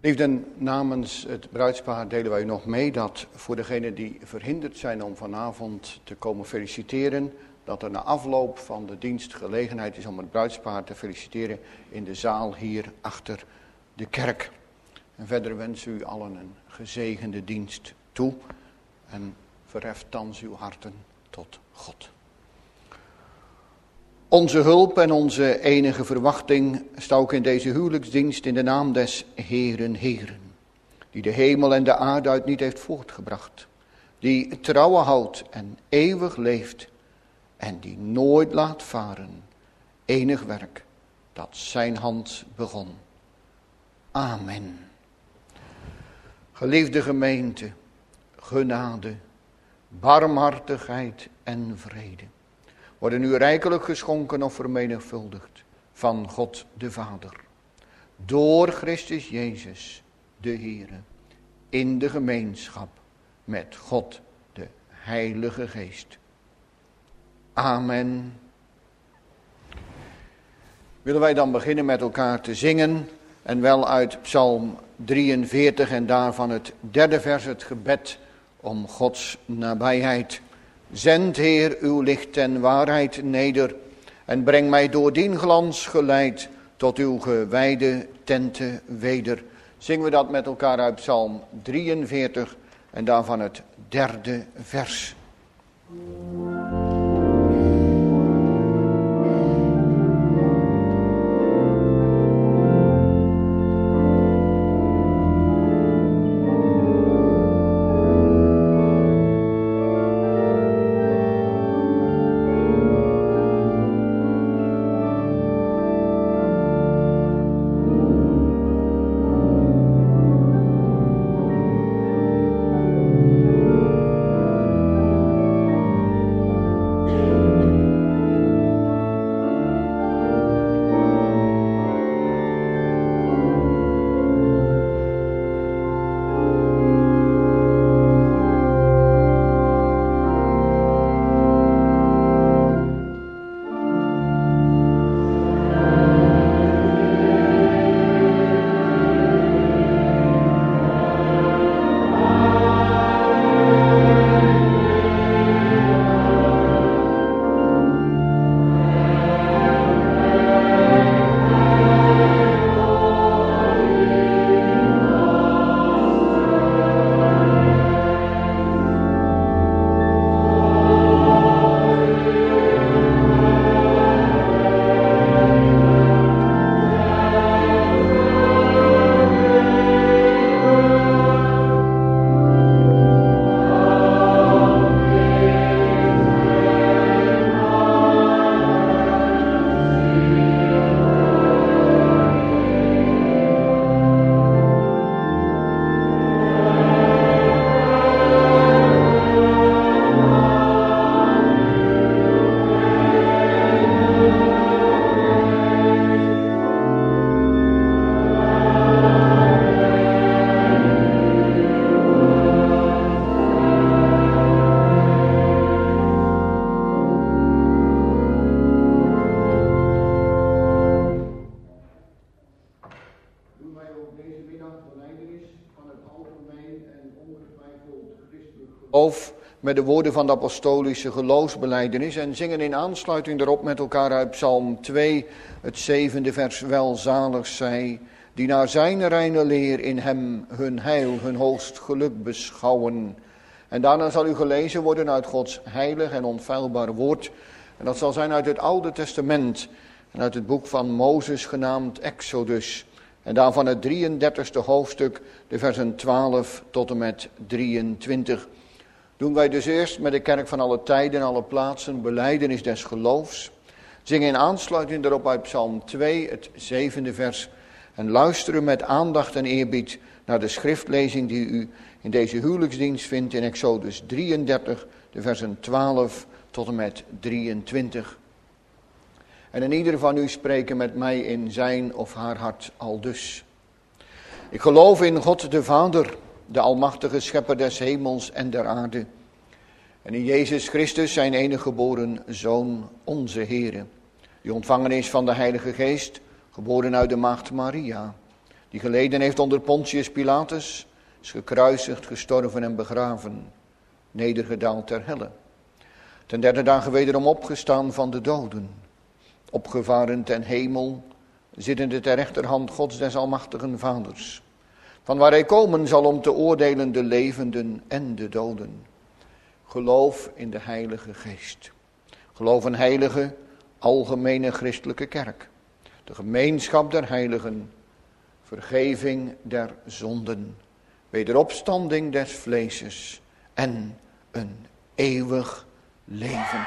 Liefden, namens het bruidspaar delen wij nog mee dat voor degenen die verhinderd zijn om vanavond te komen feliciteren, dat er na afloop van de dienst gelegenheid is om het bruidspaar te feliciteren in de zaal hier achter de kerk. En verder wensen u allen een gezegende dienst toe en verheft thans uw harten tot God. Onze hulp en onze enige verwachting staat ook in deze huwelijksdienst in de naam des Heeren, die de hemel en de aarde uit niet heeft voortgebracht, die trouwen houdt en eeuwig leeft en die nooit laat varen enig werk dat zijn hand begon. Amen. Geliefde gemeente, genade, barmhartigheid en vrede worden u rijkelijk geschonken of vermenigvuldigd van God de Vader, door Christus Jezus de Heere, in de gemeenschap met God de Heilige Geest. Amen. Willen wij dan beginnen met elkaar te zingen, en wel uit Psalm 43 en daarvan het 3e vers, het gebed om Gods nabijheid. Zend, Heer, uw licht en waarheid neder en breng mij door dien glans geleid tot uw gewijde tenten weder. Zingen we dat met elkaar uit Psalm 43 en daarvan het 3e vers. Met de woorden van de apostolische geloofsbelijdenis en zingen in aansluiting daarop met elkaar uit Psalm 2, het 7e vers. Welzalig zij die naar zijn reine leer in hem hun heil, hun hoogst geluk beschouwen. En daarna zal u gelezen worden uit Gods heilig en onfeilbaar woord. En dat zal zijn uit het Oude Testament en uit het boek van Mozes genaamd Exodus. En daarvan het 33e hoofdstuk, de versen 12 tot en met 23. Doen wij dus eerst met de kerk van alle tijden en alle plaatsen belijdenis des geloofs. Zingen in aansluiting daarop uit Psalm 2, het 7e vers. En luisteren met aandacht en eerbied naar de schriftlezing die u in deze huwelijksdienst vindt in Exodus 33, de versen 12 tot en met 23. En in ieder van u spreken met mij in zijn of haar hart aldus. Ik geloof in God de Vader, de almachtige schepper des hemels en der aarde. En in Jezus Christus, zijn enige geboren Zoon, onze Heere, die ontvangen is van de Heilige Geest, geboren uit de maagd Maria, die geleden heeft onder Pontius Pilatus, is gekruisigd, gestorven en begraven, nedergedaald ter helle. Ten derde dagen wederom opgestaan van de doden, opgevaren ten hemel, zittende ter rechterhand Gods des almachtigen Vaders, van waar hij komen zal om te oordelen de levenden en de doden. Geloof in de Heilige Geest. Geloof een heilige, algemene christelijke kerk. De gemeenschap der heiligen, vergeving der zonden, wederopstanding des vleeses en een eeuwig leven.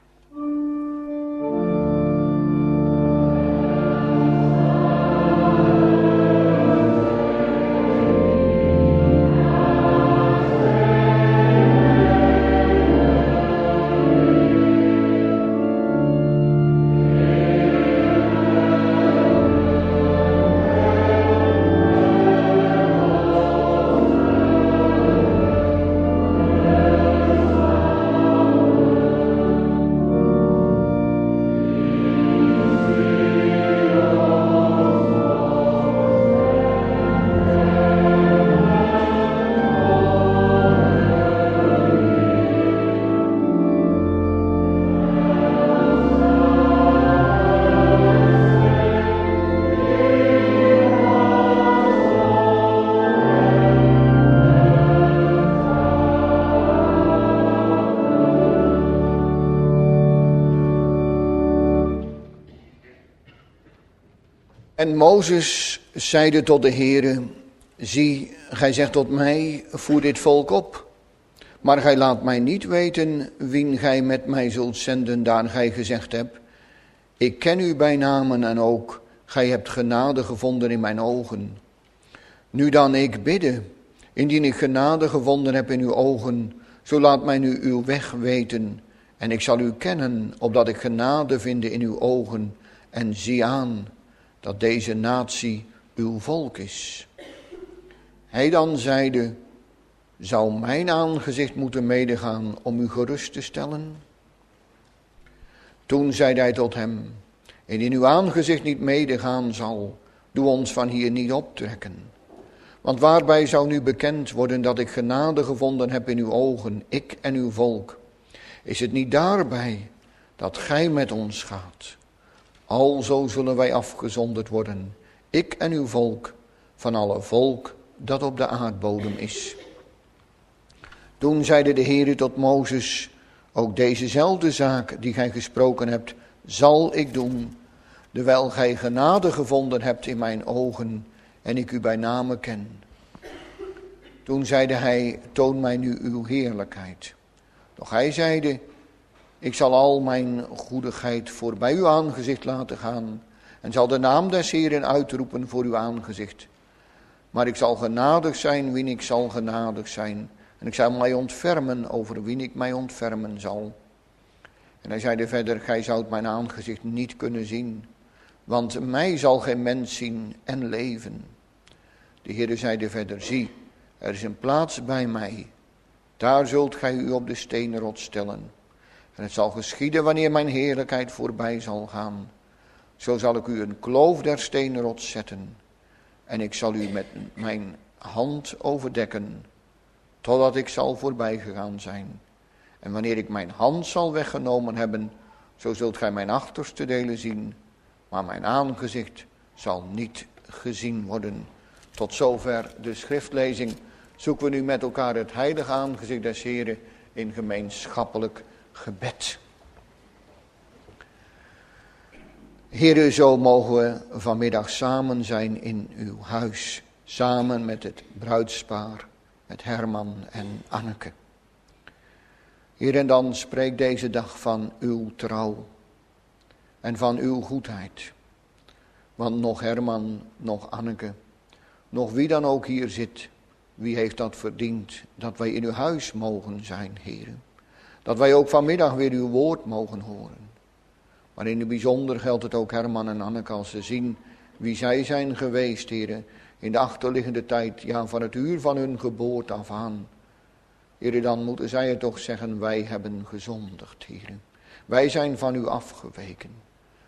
En Mozes zeide tot de Heere, zie, gij zegt tot mij, voer dit volk op. Maar gij laat mij niet weten wien gij met mij zult zenden, daar gij gezegd hebt. Ik ken u bij namen en ook, gij hebt genade gevonden in mijn ogen. Nu dan ik bidde, indien ik genade gevonden heb in uw ogen, zo laat mij nu uw weg weten. En ik zal u kennen, opdat ik genade vinde in uw ogen. En zie aan, dat deze natie uw volk is. Hij dan zeide, zou mijn aangezicht moeten medegaan om u gerust te stellen? Toen zeide hij tot hem, indien uw aangezicht niet medegaan zal, doe ons van hier niet optrekken. Want waarbij zou nu bekend worden dat ik genade gevonden heb in uw ogen, ik en uw volk? Is het niet daarbij dat gij met ons gaat? Alzo zullen wij afgezonderd worden, ik en uw volk, van alle volk dat op de aardbodem is. Toen zeide de Heere tot Mozes, ook dezezelfde zaak die gij gesproken hebt, zal ik doen, dewijl gij genade gevonden hebt in mijn ogen en ik u bij name ken. Toen zeide hij, toon mij nu uw heerlijkheid. Doch hij zeide, ik zal al mijn goedigheid voorbij uw aangezicht laten gaan en zal de naam des Heeren uitroepen voor uw aangezicht. Maar ik zal genadig zijn wien ik zal genadig zijn en ik zal mij ontfermen over wien ik mij ontfermen zal. En hij zeide verder, gij zoudt mijn aangezicht niet kunnen zien, want mij zal geen mens zien en leven. De Heere zeide verder, zie, er is een plaats bij mij, daar zult gij u op de steenrots stellen. En het zal geschieden wanneer mijn heerlijkheid voorbij zal gaan. Zo zal ik u een kloof der steenrots zetten. En ik zal u met mijn hand overdekken, totdat ik zal voorbij gegaan zijn. En wanneer ik mijn hand zal weggenomen hebben, zo zult gij mijn achterste delen zien. Maar mijn aangezicht zal niet gezien worden. Tot zover de schriftlezing. Zoeken we nu met elkaar het heilige aangezicht des Heren in gemeenschappelijk gebed. Heere, zo mogen we vanmiddag samen zijn in uw huis. Samen met het bruidspaar, met Herman en Anneke. Heer, en dan spreek deze dag van uw trouw en van uw goedheid. Want nog Herman, nog Anneke, nog wie dan ook hier zit, wie heeft dat verdiend dat wij in uw huis mogen zijn, Heer. Dat wij ook vanmiddag weer uw woord mogen horen. Maar in het bijzonder geldt het ook Herman en Anneke als ze zien wie zij zijn geweest, Heer, in de achterliggende tijd, ja, van het uur van hun geboorte af aan. Heer, dan moeten zij het toch zeggen, wij hebben gezondigd, Heer. Wij zijn van u afgeweken.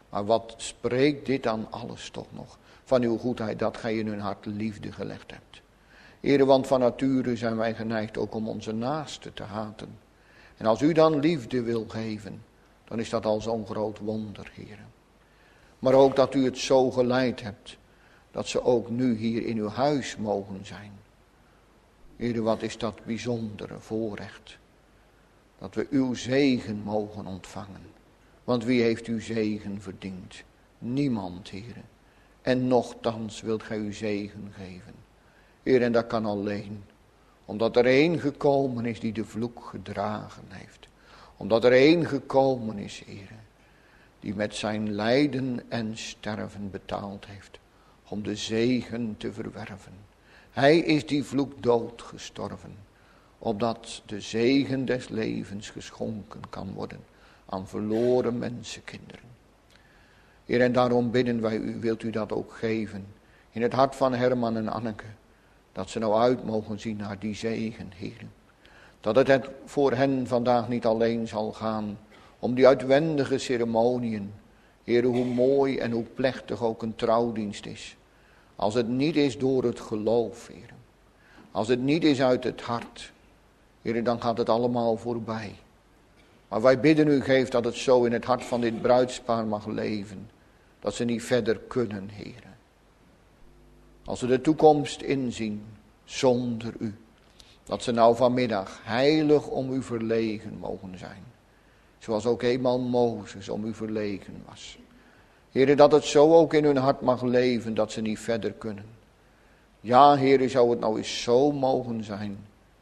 Maar wat spreekt dit dan alles toch nog van uw goedheid, dat gij in hun hart liefde gelegd hebt. Heere, want van nature zijn wij geneigd ook om onze naaste te haten. En als u dan liefde wil geven, dan is dat al zo'n groot wonder, Heere. Maar ook dat u het zo geleid hebt, dat ze ook nu hier in uw huis mogen zijn. Heere, wat is dat bijzondere voorrecht. Dat we uw zegen mogen ontvangen. Want wie heeft uw zegen verdiend? Niemand, Heere. En nochtans wilt gij uw zegen geven. Heer, en dat kan alleen omdat er één gekomen is die de vloek gedragen heeft. Omdat er één gekomen is, Heer, die met zijn lijden en sterven betaald heeft om de zegen te verwerven. Hij is die vloek dood gestorven, opdat de zegen des levens geschonken kan worden aan verloren mensenkinderen. Heer, en daarom bidden wij u, wilt u dat ook geven in het hart van Herman en Anneke. Dat ze nou uit mogen zien naar die zegen, Heer. Dat het voor hen vandaag niet alleen zal gaan om die uitwendige ceremoniën. Heer, hoe mooi en hoe plechtig ook een trouwdienst is. Als het niet is door het geloof, Heer. Als het niet is uit het hart. Heer, dan gaat het allemaal voorbij. Maar wij bidden u, geef dat het zo in het hart van dit bruidspaar mag leven. Dat ze niet verder kunnen, Heer. Als ze de toekomst inzien, zonder u. Dat ze nou vanmiddag heilig om u verlegen mogen zijn. Zoals ook eenmaal Mozes om u verlegen was. Heere, dat het zo ook in hun hart mag leven, dat ze niet verder kunnen. Ja, Heere, zou het nou eens zo mogen zijn.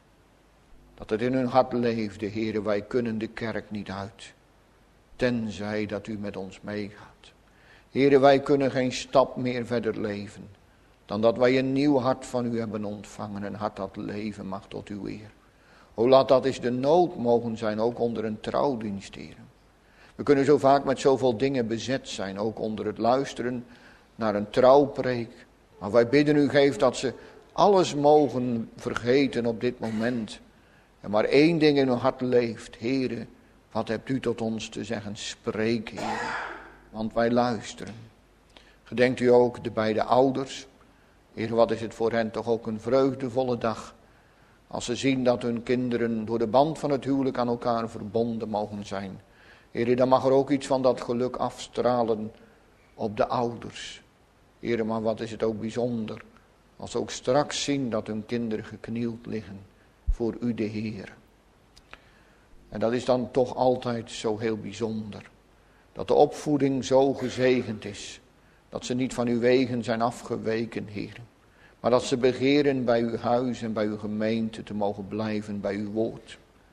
Dat het in hun hart leefde, Heere, wij kunnen de kerk niet uit. Tenzij dat u met ons meegaat. Heere, wij kunnen geen stap meer verder leven. Dan dat wij een nieuw hart van u hebben ontvangen. Een hart dat leven mag tot uw eer. O, laat dat eens de nood mogen zijn, ook onder een trouwdienst, Heer. We kunnen zo vaak met zoveel dingen bezet zijn, ook onder het luisteren naar een trouwpreek. Maar wij bidden u, geef dat ze alles mogen vergeten op dit moment. En maar één ding in hun hart leeft. Heere, wat hebt u tot ons te zeggen? Spreek, Heer, want wij luisteren. Gedenkt u ook de beide ouders. Heer, wat is het voor hen toch ook een vreugdevolle dag. Als ze zien dat hun kinderen door de band van het huwelijk aan elkaar verbonden mogen zijn. Heer, dan mag er ook iets van dat geluk afstralen op de ouders. Heer, maar wat is het ook bijzonder. Als ze ook straks zien dat hun kinderen geknield liggen voor u de Heer. En dat is dan toch altijd zo heel bijzonder. Dat de opvoeding zo gezegend is. Dat ze niet van uw wegen zijn afgeweken, Heer. Maar dat ze begeren bij uw huis en bij uw gemeente te mogen blijven bij uw woord.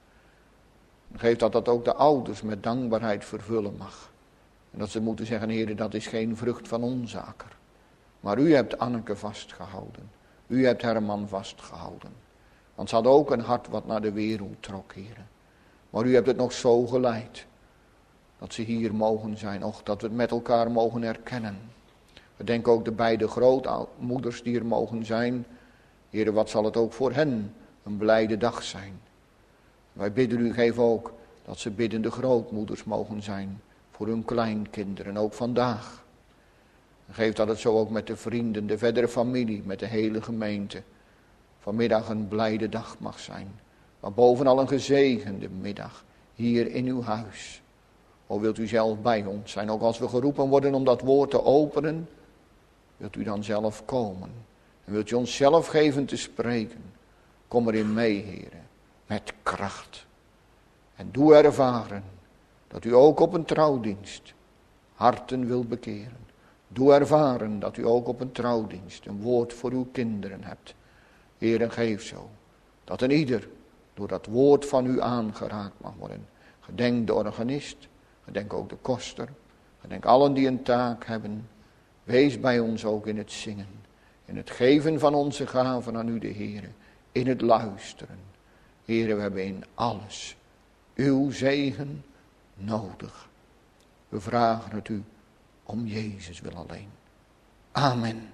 Geef dat ook de ouders met dankbaarheid vervullen mag. En dat ze moeten zeggen, Heer, dat is geen vrucht van onze akker. Maar u hebt Anneke vastgehouden. U hebt Herman vastgehouden. Want ze hadden ook een hart wat naar de wereld trok, Heer. Maar u hebt het nog zo geleid. Dat ze hier mogen zijn. Och, dat we het met elkaar mogen erkennen. We denken ook de beide grootmoeders die er mogen zijn. Heer, wat zal het ook voor hen een blijde dag zijn. Wij bidden u, geef ook dat ze biddende grootmoeders mogen zijn. Voor hun kleinkinderen, ook vandaag. Geef dat het zo ook met de vrienden, de verdere familie, met de hele gemeente. Vanmiddag een blijde dag mag zijn. Maar bovenal een gezegende middag. Hier in uw huis. O, wilt u zelf bij ons zijn. Ook als we geroepen worden om dat woord te openen. Wilt u dan zelf komen. En wilt u ons zelf geven te spreken. Kom erin mee, heren. Met kracht. En doe ervaren. Dat u ook op een trouwdienst harten wil bekeren. Doe ervaren dat u ook op een trouwdienst een woord voor uw kinderen hebt. Heer, en geef zo dat een ieder door dat woord van u aangeraakt mag worden. Gedenk de organist, gedenk ook de koster, gedenk allen die een taak hebben. Wees bij ons ook in het zingen, in het geven van onze gaven aan u de Heer, in het luisteren. Heer, we hebben in alles uw zegen nodig. We vragen het u om Jezus wil alleen. Amen.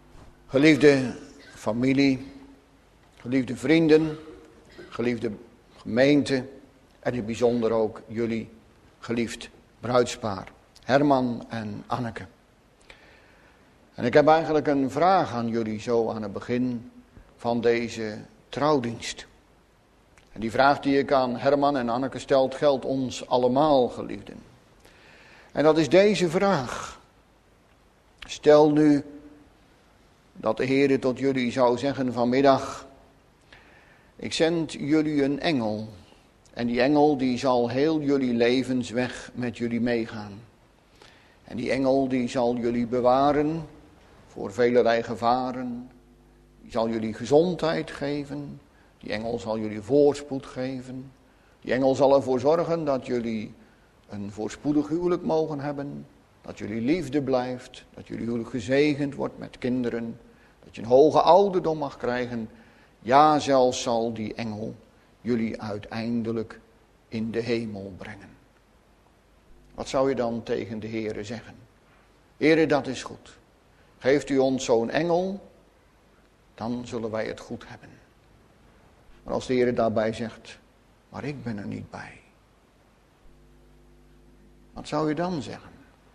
Geliefde familie, geliefde vrienden, geliefde gemeente en in het bijzonder ook jullie geliefd bruidspaar, Herman en Anneke. En ik heb eigenlijk een vraag aan jullie zo aan het begin van deze trouwdienst. En die vraag die ik aan Herman en Anneke stel, geldt ons allemaal, geliefden. En dat is deze vraag. Stel nu dat de Heer tot jullie zou zeggen vanmiddag: ik zend jullie een engel. En die engel die zal heel jullie levensweg met jullie meegaan. En die engel die zal jullie bewaren voor velerlei gevaren. Die zal jullie gezondheid geven. Die engel zal jullie voorspoed geven. Die engel zal ervoor zorgen dat jullie een voorspoedig huwelijk mogen hebben. Dat jullie liefde blijft. Dat jullie huwelijk gezegend wordt met kinderen. Dat je een hoge ouderdom mag krijgen. Ja, zelfs zal die engel jullie uiteindelijk in de hemel brengen. Wat zou je dan tegen de Heere zeggen? Heere, dat is goed. Geeft u ons zo'n engel, dan zullen wij het goed hebben. Maar als de Heere daarbij zegt, maar ik ben er niet bij. Wat zou je dan zeggen?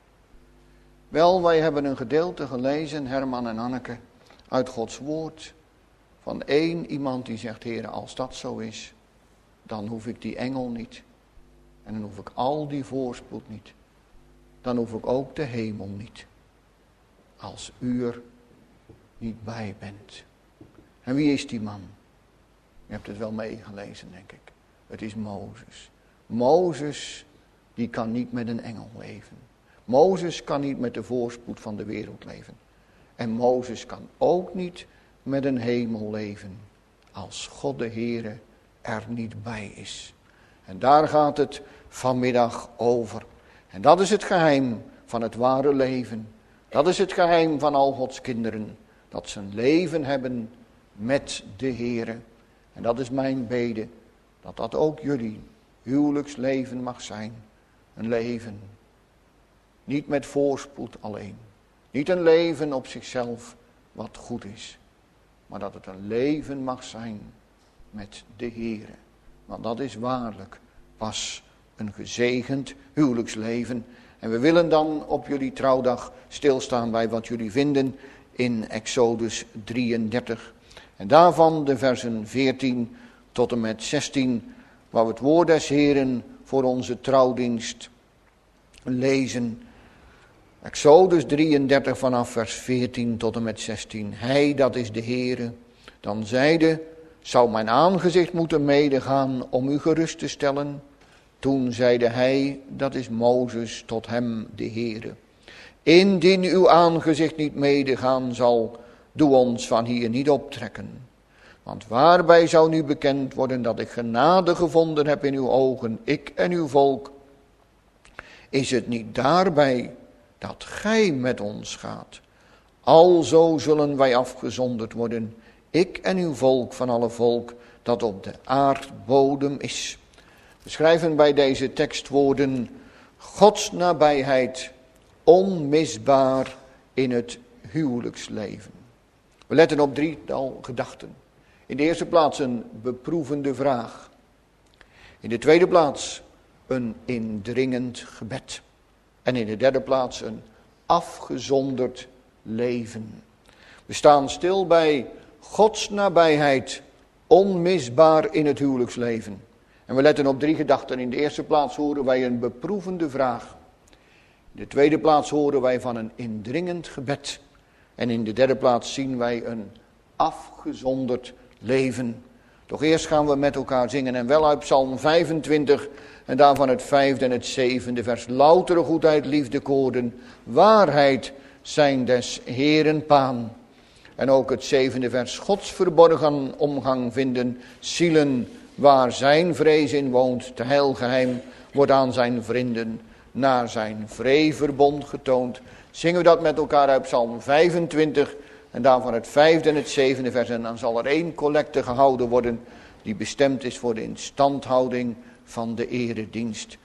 Wel, wij hebben een gedeelte gelezen, Herman en Anneke, uit Gods woord. Van één iemand die zegt, Heere, als dat zo is, dan hoef ik die engel niet. En dan hoef ik al die voorspoed niet. Dan hoef ik ook de hemel niet. Als u er niet bij bent. En wie is die man? Je hebt het wel meegelezen, denk ik. Het is Mozes. Mozes, die kan niet met een engel leven. Mozes kan niet met de voorspoed van de wereld leven. En Mozes kan ook niet met een hemel leven. Als God de Heere er niet bij is. En daar gaat het vanmiddag over. En dat is het geheim van het ware leven. Dat is het geheim van al Gods kinderen. Dat ze een leven hebben met de Heere. En dat is mijn bede. Dat dat ook jullie huwelijksleven mag zijn. Een leven. Niet met voorspoed alleen. Niet een leven op zichzelf wat goed is. Maar dat het een leven mag zijn met de Heere. Want dat is waarlijk pas een gezegend huwelijksleven. En we willen dan op jullie trouwdag stilstaan bij wat jullie vinden in Exodus 33. En daarvan de versen 14 tot en met 16, waar we het woord des Heeren voor onze trouwdienst lezen. Exodus 33 vanaf vers 14 tot en met 16. Hij, dat is de Heere, dan zeide, zou mijn aangezicht moeten medegaan om u gerust te stellen? Toen zeide hij, dat is Mozes, tot hem de Heere. Indien uw aangezicht niet medegaan zal, doe ons van hier niet optrekken. Want waarbij zou nu bekend worden dat ik genade gevonden heb in uw ogen, ik en uw volk? Is het niet daarbij dat gij met ons gaat? Alzo zullen wij afgezonderd worden, ik en uw volk van alle volk dat op de aardbodem is. We schrijven bij deze tekstwoorden Gods nabijheid onmisbaar in het huwelijksleven. We letten op drietal gedachten. In de eerste plaats een beproevende vraag. In de tweede plaats een indringend gebed. En in de derde plaats een afgezonderd leven. We staan stil bij Gods nabijheid onmisbaar in het huwelijksleven. En we letten op drie gedachten. In de eerste plaats horen wij een beproevende vraag. In de tweede plaats horen wij van een indringend gebed. En in de derde plaats zien wij een afgezonderd leven. Toch eerst gaan we met elkaar zingen en wel uit Psalm 25 en daarvan het 5e en het 7e vers. Loutere goedheid, liefde, koorden, waarheid zijn des Heeren paan. En ook het 7e vers. Gods verborgen omgang vinden, zielen waar zijn vrees in woont. Te heilgeheim wordt aan zijn vrienden naar zijn vreeverbond getoond. Zingen we dat met elkaar uit Psalm 25 en daarvan het 5e en het 7e vers. En dan zal er 1 collecte gehouden worden die bestemd is voor de instandhouding van de eredienst.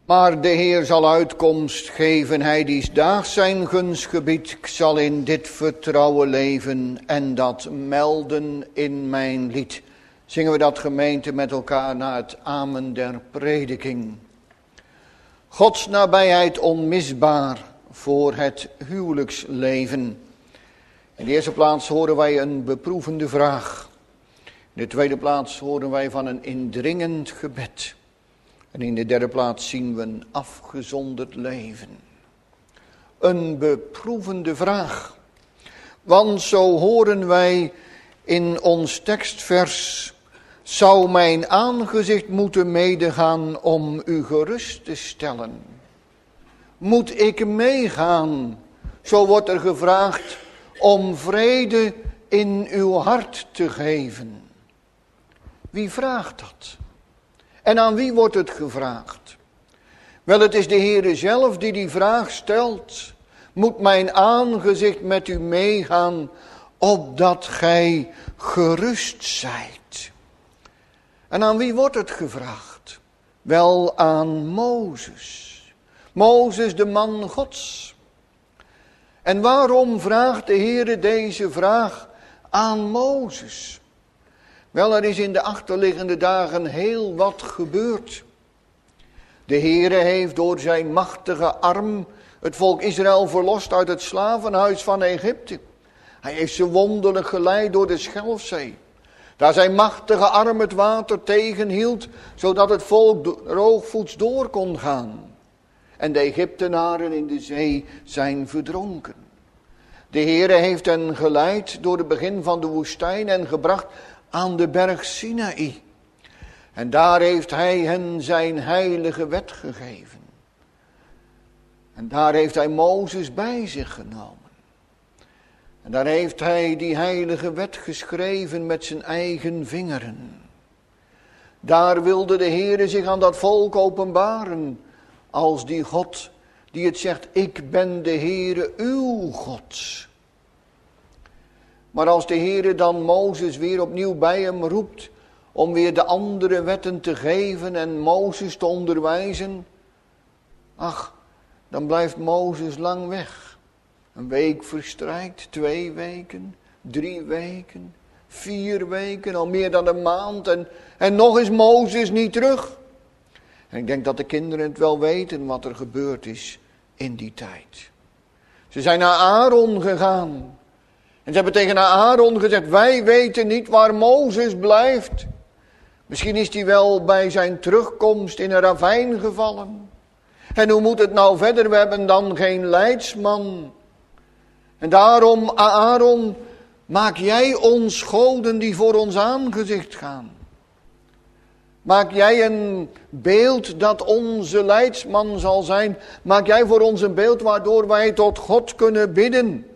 Maar de Heer zal uitkomst geven, hij die daags zijn gunst gebiedt. Ik zal in dit vertrouwen leven en dat melden in mijn lied. Zingen we dat, gemeente, met elkaar na het amen der prediking. Gods nabijheid onmisbaar voor het huwelijksleven. In de eerste plaats horen wij een beproevende vraag. In de tweede plaats horen wij van een indringend gebed. En in de derde plaats zien we een afgezonderd leven. Een beproevende vraag. Want zo horen wij in ons tekstvers: zou mijn aangezicht moeten medegaan om u gerust te stellen? Moet ik meegaan? Zo wordt er gevraagd om vrede in uw hart te geven. Wie vraagt dat? En aan wie wordt het gevraagd? Wel, het is de Heere zelf die die vraag stelt. Moet mijn aangezicht met u meegaan, opdat gij gerust zijt? En aan wie wordt het gevraagd? Wel, aan Mozes. Mozes, de man Gods. En waarom vraagt de Heere deze vraag aan Mozes? Wel, er is in de achterliggende dagen heel wat gebeurd. De Heere heeft door zijn machtige arm het volk Israël verlost uit het slavenhuis van Egypte. Hij heeft ze wonderlijk geleid door de Schelfzee. Daar zijn machtige arm het water tegenhield, zodat het volk droogvoets door kon gaan. En de Egyptenaren in de zee zijn verdronken. De Heere heeft hen geleid door het begin van de woestijn en gebracht aan de berg Sinaï. En daar heeft hij hen zijn heilige wet gegeven. En daar heeft hij Mozes bij zich genomen. En daar heeft hij die heilige wet geschreven met zijn eigen vingeren. Daar wilde de Heere zich aan dat volk openbaren als die God die het zegt: ik ben de Heere uw God. Maar als de Heere dan Mozes weer opnieuw bij hem roept om weer de andere wetten te geven en Mozes te onderwijzen, ach, dan blijft Mozes lang weg. Een week verstrijkt, 2 weken, 3 weken, 4 weken, al meer dan een maand en nog is Mozes niet terug. En ik denk dat de kinderen het wel weten wat er gebeurd is in die tijd. Ze zijn naar Aaron gegaan. En ze hebben tegen Aaron gezegd: wij weten niet waar Mozes blijft. Misschien is hij wel bij zijn terugkomst in een ravijn gevallen. En hoe moet het nou verder? We hebben dan geen leidsman. En daarom, Aaron, maak jij ons goden die voor ons aangezicht gaan. Maak jij een beeld dat onze leidsman zal zijn. Maak jij voor ons een beeld waardoor wij tot God kunnen bidden.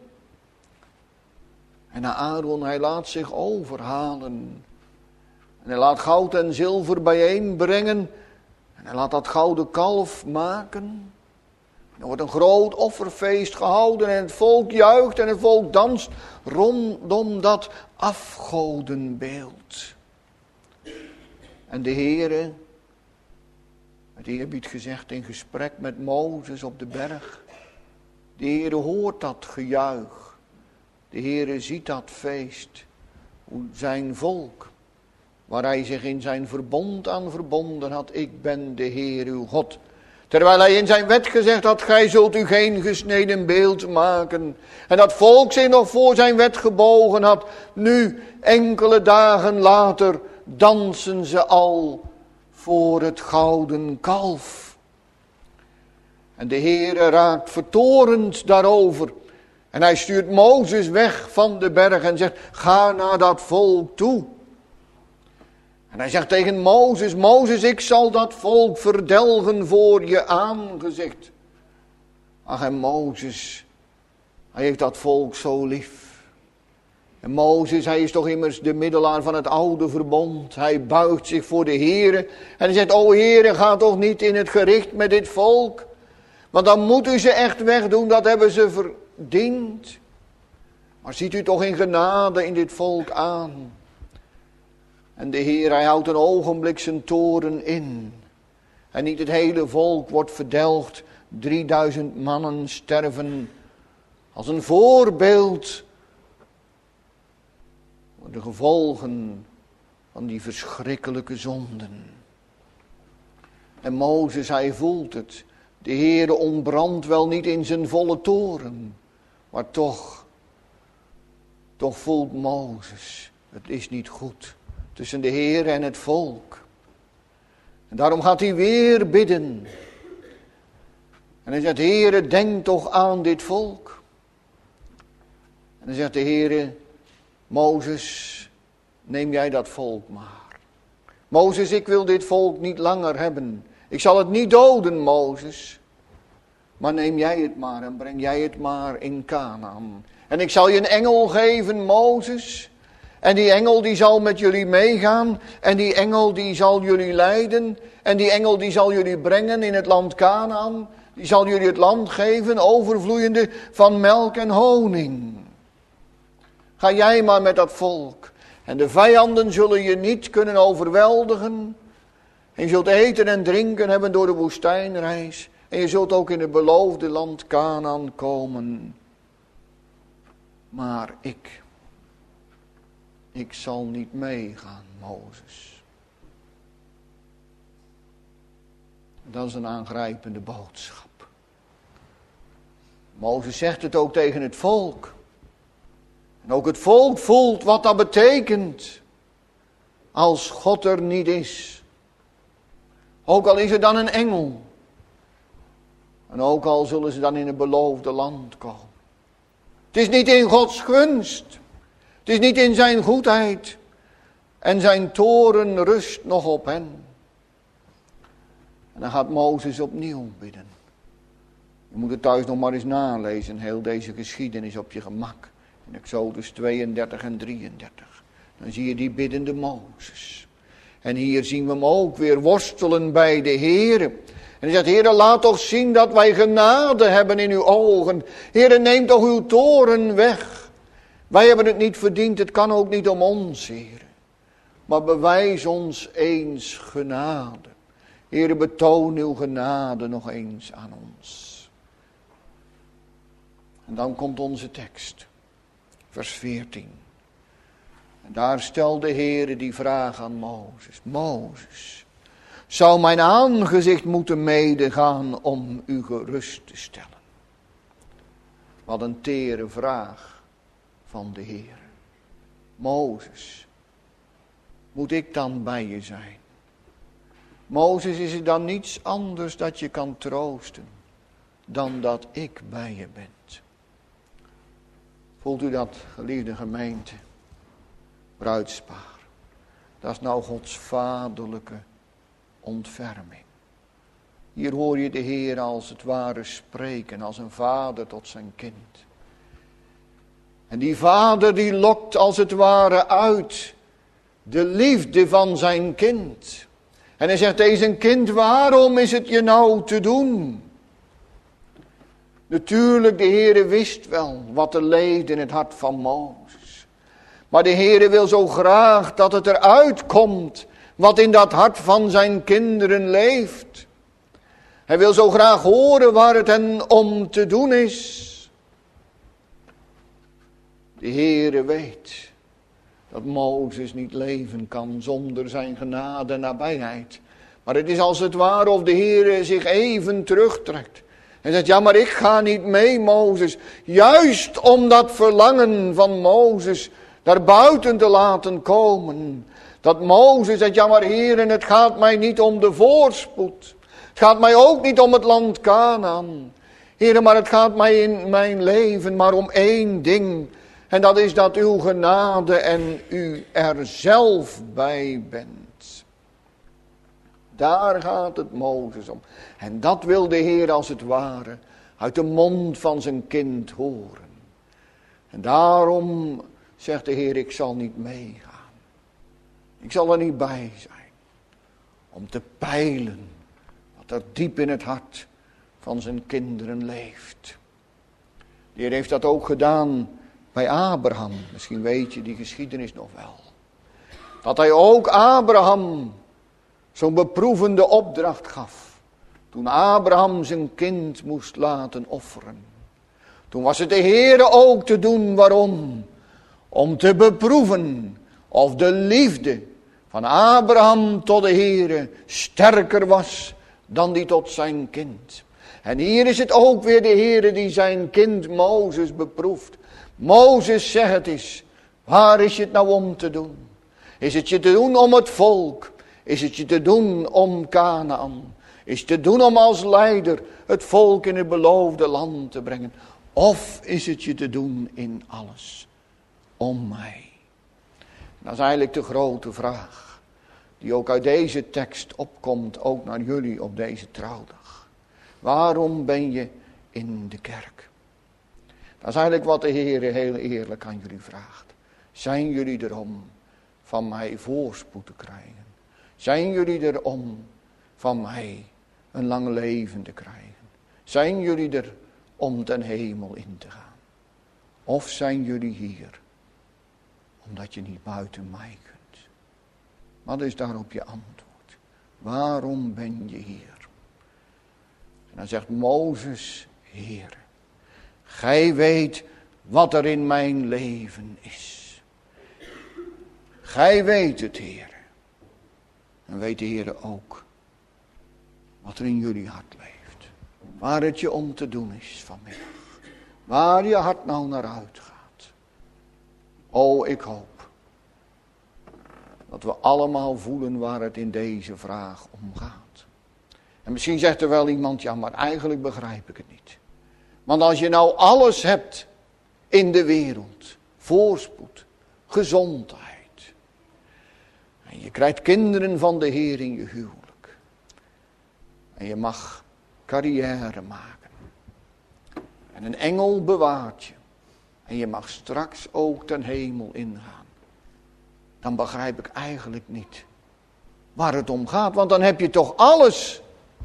En Aaron, hij laat zich overhalen. En hij laat goud en zilver bijeenbrengen. En hij laat dat gouden kalf maken. Er wordt een groot offerfeest gehouden en het volk juicht en het volk danst rondom dat afgodenbeeld. En de Heere, met eerbied gezegd, in gesprek met Mozes op de berg. De Heere hoort dat gejuich. De Heere ziet dat feest. Hoe zijn volk, waar hij zich in zijn verbond aan verbonden had: ik ben de Heer uw God. Terwijl hij in zijn wet gezegd had: gij zult u geen gesneden beeld maken. En dat volk zich nog voor zijn wet gebogen had. Nu, enkele dagen later, dansen ze al voor het gouden kalf. En de Heere raakt vertorend daarover. En hij stuurt Mozes weg van de berg en zegt: ga naar dat volk toe. En hij zegt tegen Mozes: Mozes, ik zal dat volk verdelgen voor je aangezicht. Ach, en Mozes, hij heeft dat volk zo lief. En Mozes, hij is toch immers de middelaar van het oude verbond. Hij buigt zich voor de Heere. En hij zegt: o Heere, ga toch niet in het gericht met dit volk. Want dan moet u ze echt wegdoen, dat hebben ze verdiend. Maar ziet u toch in genade in dit volk aan. En de Heer, hij houdt een ogenblik zijn toren in. En niet het hele volk wordt verdelgd. 3000 mannen sterven als een voorbeeld voor de gevolgen van die verschrikkelijke zonden. En Mozes, hij voelt het. De Heere ontbrandt wel niet in zijn volle toren. Maar toch voelt Mozes, het is niet goed tussen de Heere en het volk. En daarom gaat hij weer bidden. En hij zegt, Heere, denk toch aan dit volk. En dan zegt de Heere, Mozes, neem jij dat volk maar. Mozes, ik wil dit volk niet langer hebben. Ik zal het niet doden, Mozes. Maar neem jij het maar en breng jij het maar in Kanaan. En ik zal je een engel geven, Mozes. En die engel die zal met jullie meegaan. En die engel die zal jullie leiden. En die engel die zal jullie brengen in het land Kanaan. Die zal jullie het land geven, overvloeiende van melk en honing. Ga jij maar met dat volk. En de vijanden zullen je niet kunnen overweldigen. En je zult eten en drinken hebben door de woestijnreis. En je zult ook in het beloofde land Kanaan komen. Maar ik zal niet meegaan, Mozes. Dat is een aangrijpende boodschap. Mozes zegt het ook tegen het volk. En ook het volk voelt wat dat betekent. Als God er niet is. Ook al is er dan een engel. En ook al zullen ze dan in het beloofde land komen. Het is niet in Gods gunst. Het is niet in zijn goedheid. En zijn toren rust nog op hen. En dan gaat Mozes opnieuw bidden. Je moet het thuis nog maar eens nalezen. Heel deze geschiedenis op je gemak. In Exodus 32 en 33. Dan zie je die biddende Mozes. En hier zien we hem ook weer worstelen bij de Heere. En hij zegt, Heere, laat toch zien dat wij genade hebben in uw ogen. Heere, neem toch uw toren weg. Wij hebben het niet verdiend, het kan ook niet om ons, Heere. Maar bewijs ons eens genade. Heere, betoon uw genade nog eens aan ons. En dan komt onze tekst. Vers 14. En daar stelt de Heere die vraag aan Mozes. Mozes, zou mijn aangezicht moeten medegaan om u gerust te stellen? Wat een tere vraag van de Heere. Mozes, moet ik dan bij je zijn? Mozes, is er dan niets anders dat je kan troosten dan dat ik bij je ben? Voelt u dat, geliefde gemeente? Bruidspaar. Dat is nou Gods vaderlijke ontferming. Hier hoor je de Heer als het ware spreken, als een vader tot zijn kind. En die vader die lokt als het ware uit de liefde van zijn kind. En hij zegt tegen kind, waarom is het je nou te doen? Natuurlijk, de Heere wist wel wat er leefde in het hart van Mozes. Maar de Heere wil zo graag dat het eruit komt wat in dat hart van zijn kinderen leeft. Hij wil zo graag horen waar het hen om te doen is. De Heere weet dat Mozes niet leven kan zonder zijn genade en nabijheid. Maar het is als het ware of de Heere zich even terugtrekt. En zegt, ja, maar ik ga niet mee, Mozes. Juist om dat verlangen van Mozes daar buiten te laten komen. Dat Mozes zegt, ja maar Heeren, het gaat mij niet om de voorspoed. Het gaat mij ook niet om het land Kanaan. Heeren, maar het gaat mij in mijn leven maar om één ding. En dat is dat uw genade en u er zelf bij bent. Daar gaat het Mozes om. En dat wil de Heer als het ware uit de mond van zijn kind horen. En daarom zegt de Heer, ik zal niet meegaan. Ik zal er niet bij zijn. Om te peilen wat er diep in het hart van zijn kinderen leeft. De Heer heeft dat ook gedaan bij Abraham. Misschien weet je die geschiedenis nog wel. Dat hij ook Abraham zo'n beproevende opdracht gaf. Toen Abraham zijn kind moest laten offeren. Toen was het de Heere ook te doen. Waarom? Om te beproeven of de liefde van Abraham tot de Heere sterker was dan die tot zijn kind. En hier is het ook weer de Heere die zijn kind Mozes beproeft. Mozes, zeg het eens, waar is het nou om te doen? Is het je te doen om het volk? Is het je te doen om Kanaan? Is het te doen om als leider het volk in het beloofde land te brengen? Of is het je te doen in alles om mij? Dat is eigenlijk de grote vraag die ook uit deze tekst opkomt, ook naar jullie op deze trouwdag. Waarom ben je in de kerk? Dat is eigenlijk wat de Heer heel eerlijk aan jullie vraagt. Zijn jullie er om van mij voorspoed te krijgen? Zijn jullie er om van mij een lang leven te krijgen? Zijn jullie er om ten hemel in te gaan? Of zijn jullie hier omdat je niet buiten mij kunt? Wat is daarop je antwoord? Waarom ben je hier? En dan zegt Mozes, Heer, gij weet wat er in mijn leven is. Gij weet het, Heer. En weet de Heer ook wat er in jullie hart leeft. Waar het je om te doen is vanmiddag. Waar je hart nou naar uitgaat. O, ik hoop dat we allemaal voelen waar het in deze vraag om gaat. En misschien zegt er wel iemand, ja, maar eigenlijk begrijp ik het niet. Want als je nou alles hebt in de wereld, voorspoed, gezondheid. En je krijgt kinderen van de Heer in je huwelijk. En je mag carrière maken. En een engel bewaart je. En je mag straks ook ten hemel ingaan. Dan begrijp ik eigenlijk niet waar het om gaat. Want dan heb je toch alles.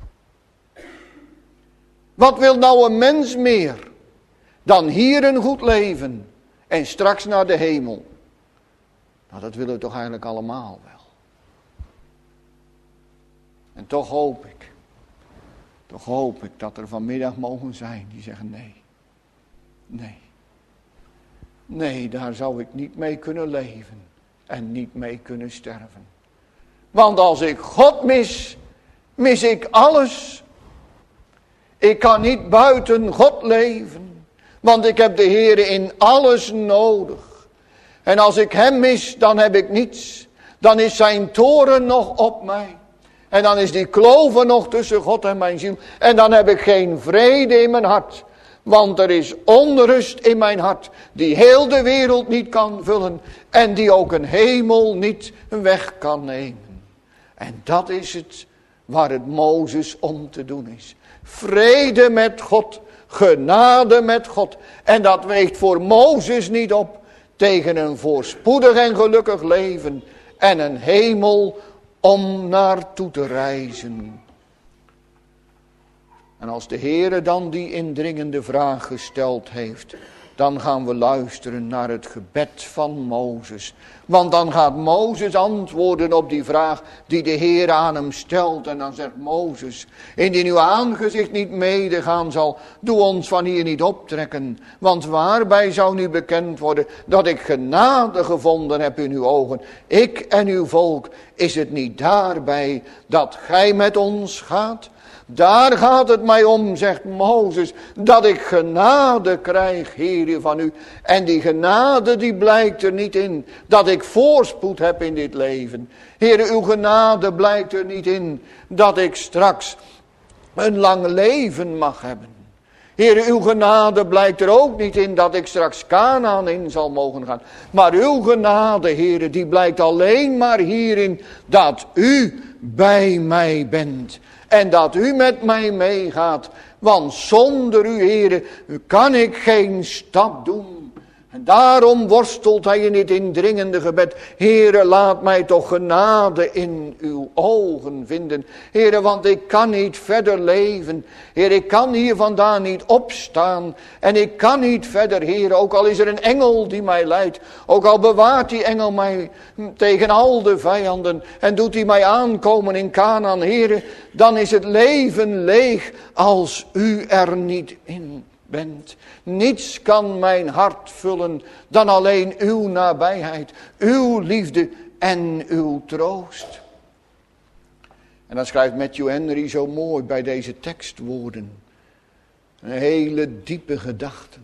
Wat wil nou een mens meer dan hier een goed leven en straks naar de hemel? Nou, dat willen we toch eigenlijk allemaal wel. En toch hoop ik dat er vanmiddag mogen zijn die zeggen nee, daar zou ik niet mee kunnen leven en niet mee kunnen sterven. Want als ik God mis ik alles. Ik kan niet buiten God leven, want ik heb de Heer in alles nodig. En als ik hem mis, dan heb ik niets. Dan is zijn toorn nog op mij. En dan is die klove nog tussen God en mijn ziel. En dan heb ik geen vrede in mijn hart. Want er is onrust in mijn hart die heel de wereld niet kan vullen. En die ook een hemel niet weg kan nemen. En dat is het waar het Mozes om te doen is. Vrede met God, genade met God. En dat weegt voor Mozes niet op tegen een voorspoedig en gelukkig leven. En een hemel om naartoe te reizen. En als de Heere dan die indringende vraag gesteld heeft, dan gaan we luisteren naar het gebed van Mozes. Want dan gaat Mozes antwoorden op die vraag die de Heer aan hem stelt. En dan zegt Mozes, indien uw aangezicht niet medegaan zal, doe ons van hier niet optrekken. Want waarbij zou nu bekend worden dat ik genade gevonden heb in uw ogen. Ik en uw volk, is het niet daarbij dat gij met ons gaat? Daar gaat het mij om, zegt Mozes, dat ik genade krijg, Heer, van u. En die genade die blijkt er niet in dat ik voorspoed heb in dit leven. Heer, uw genade blijkt er niet in dat ik straks een lang leven mag hebben. Heer, uw genade blijkt er ook niet in dat ik straks Kanaan in zal mogen gaan. Maar uw genade, Heer, die blijkt alleen maar hierin dat u bij mij bent. En dat u met mij meegaat. Want zonder u, Heere, kan ik geen stap doen. En daarom worstelt hij in dit indringende gebed. Heere, laat mij toch genade in uw ogen vinden. Heere, want ik kan niet verder leven. Heere, ik kan hier vandaan niet opstaan. En ik kan niet verder, Heere, ook al is er een engel die mij leidt. Ook al bewaart die engel mij tegen al de vijanden. En doet hij mij aankomen in Kanaan, Heere. Dan is het leven leeg als u er niet in bent. Niets kan mijn hart vullen dan alleen uw nabijheid, uw liefde en uw troost. En dan schrijft Matthew Henry zo mooi bij deze tekstwoorden. Een hele diepe gedachte.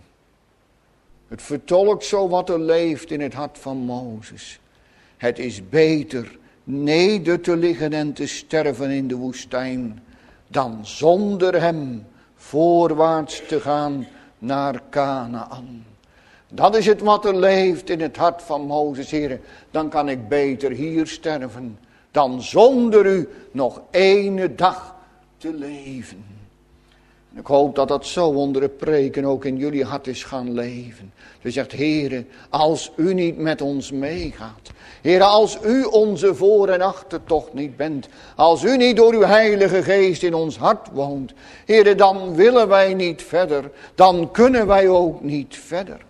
Het vertolkt zo wat er leeft in het hart van Mozes. Het is beter neder te liggen en te sterven in de woestijn dan zonder hem voorwaarts te gaan naar Kanaan. Dat is het wat er leeft in het hart van Mozes, Heere. Dan kan ik beter hier sterven dan zonder u nog ene dag te leven. En ik hoop dat dat zo onder het preken ook in jullie hart is gaan leven. Dus zegt, Heere, als u niet met ons meegaat. Heere, als u onze voor- en achtertocht niet bent. Als u niet door uw heilige geest in ons hart woont. Heere, dan willen wij niet verder. Dan kunnen wij ook niet verder.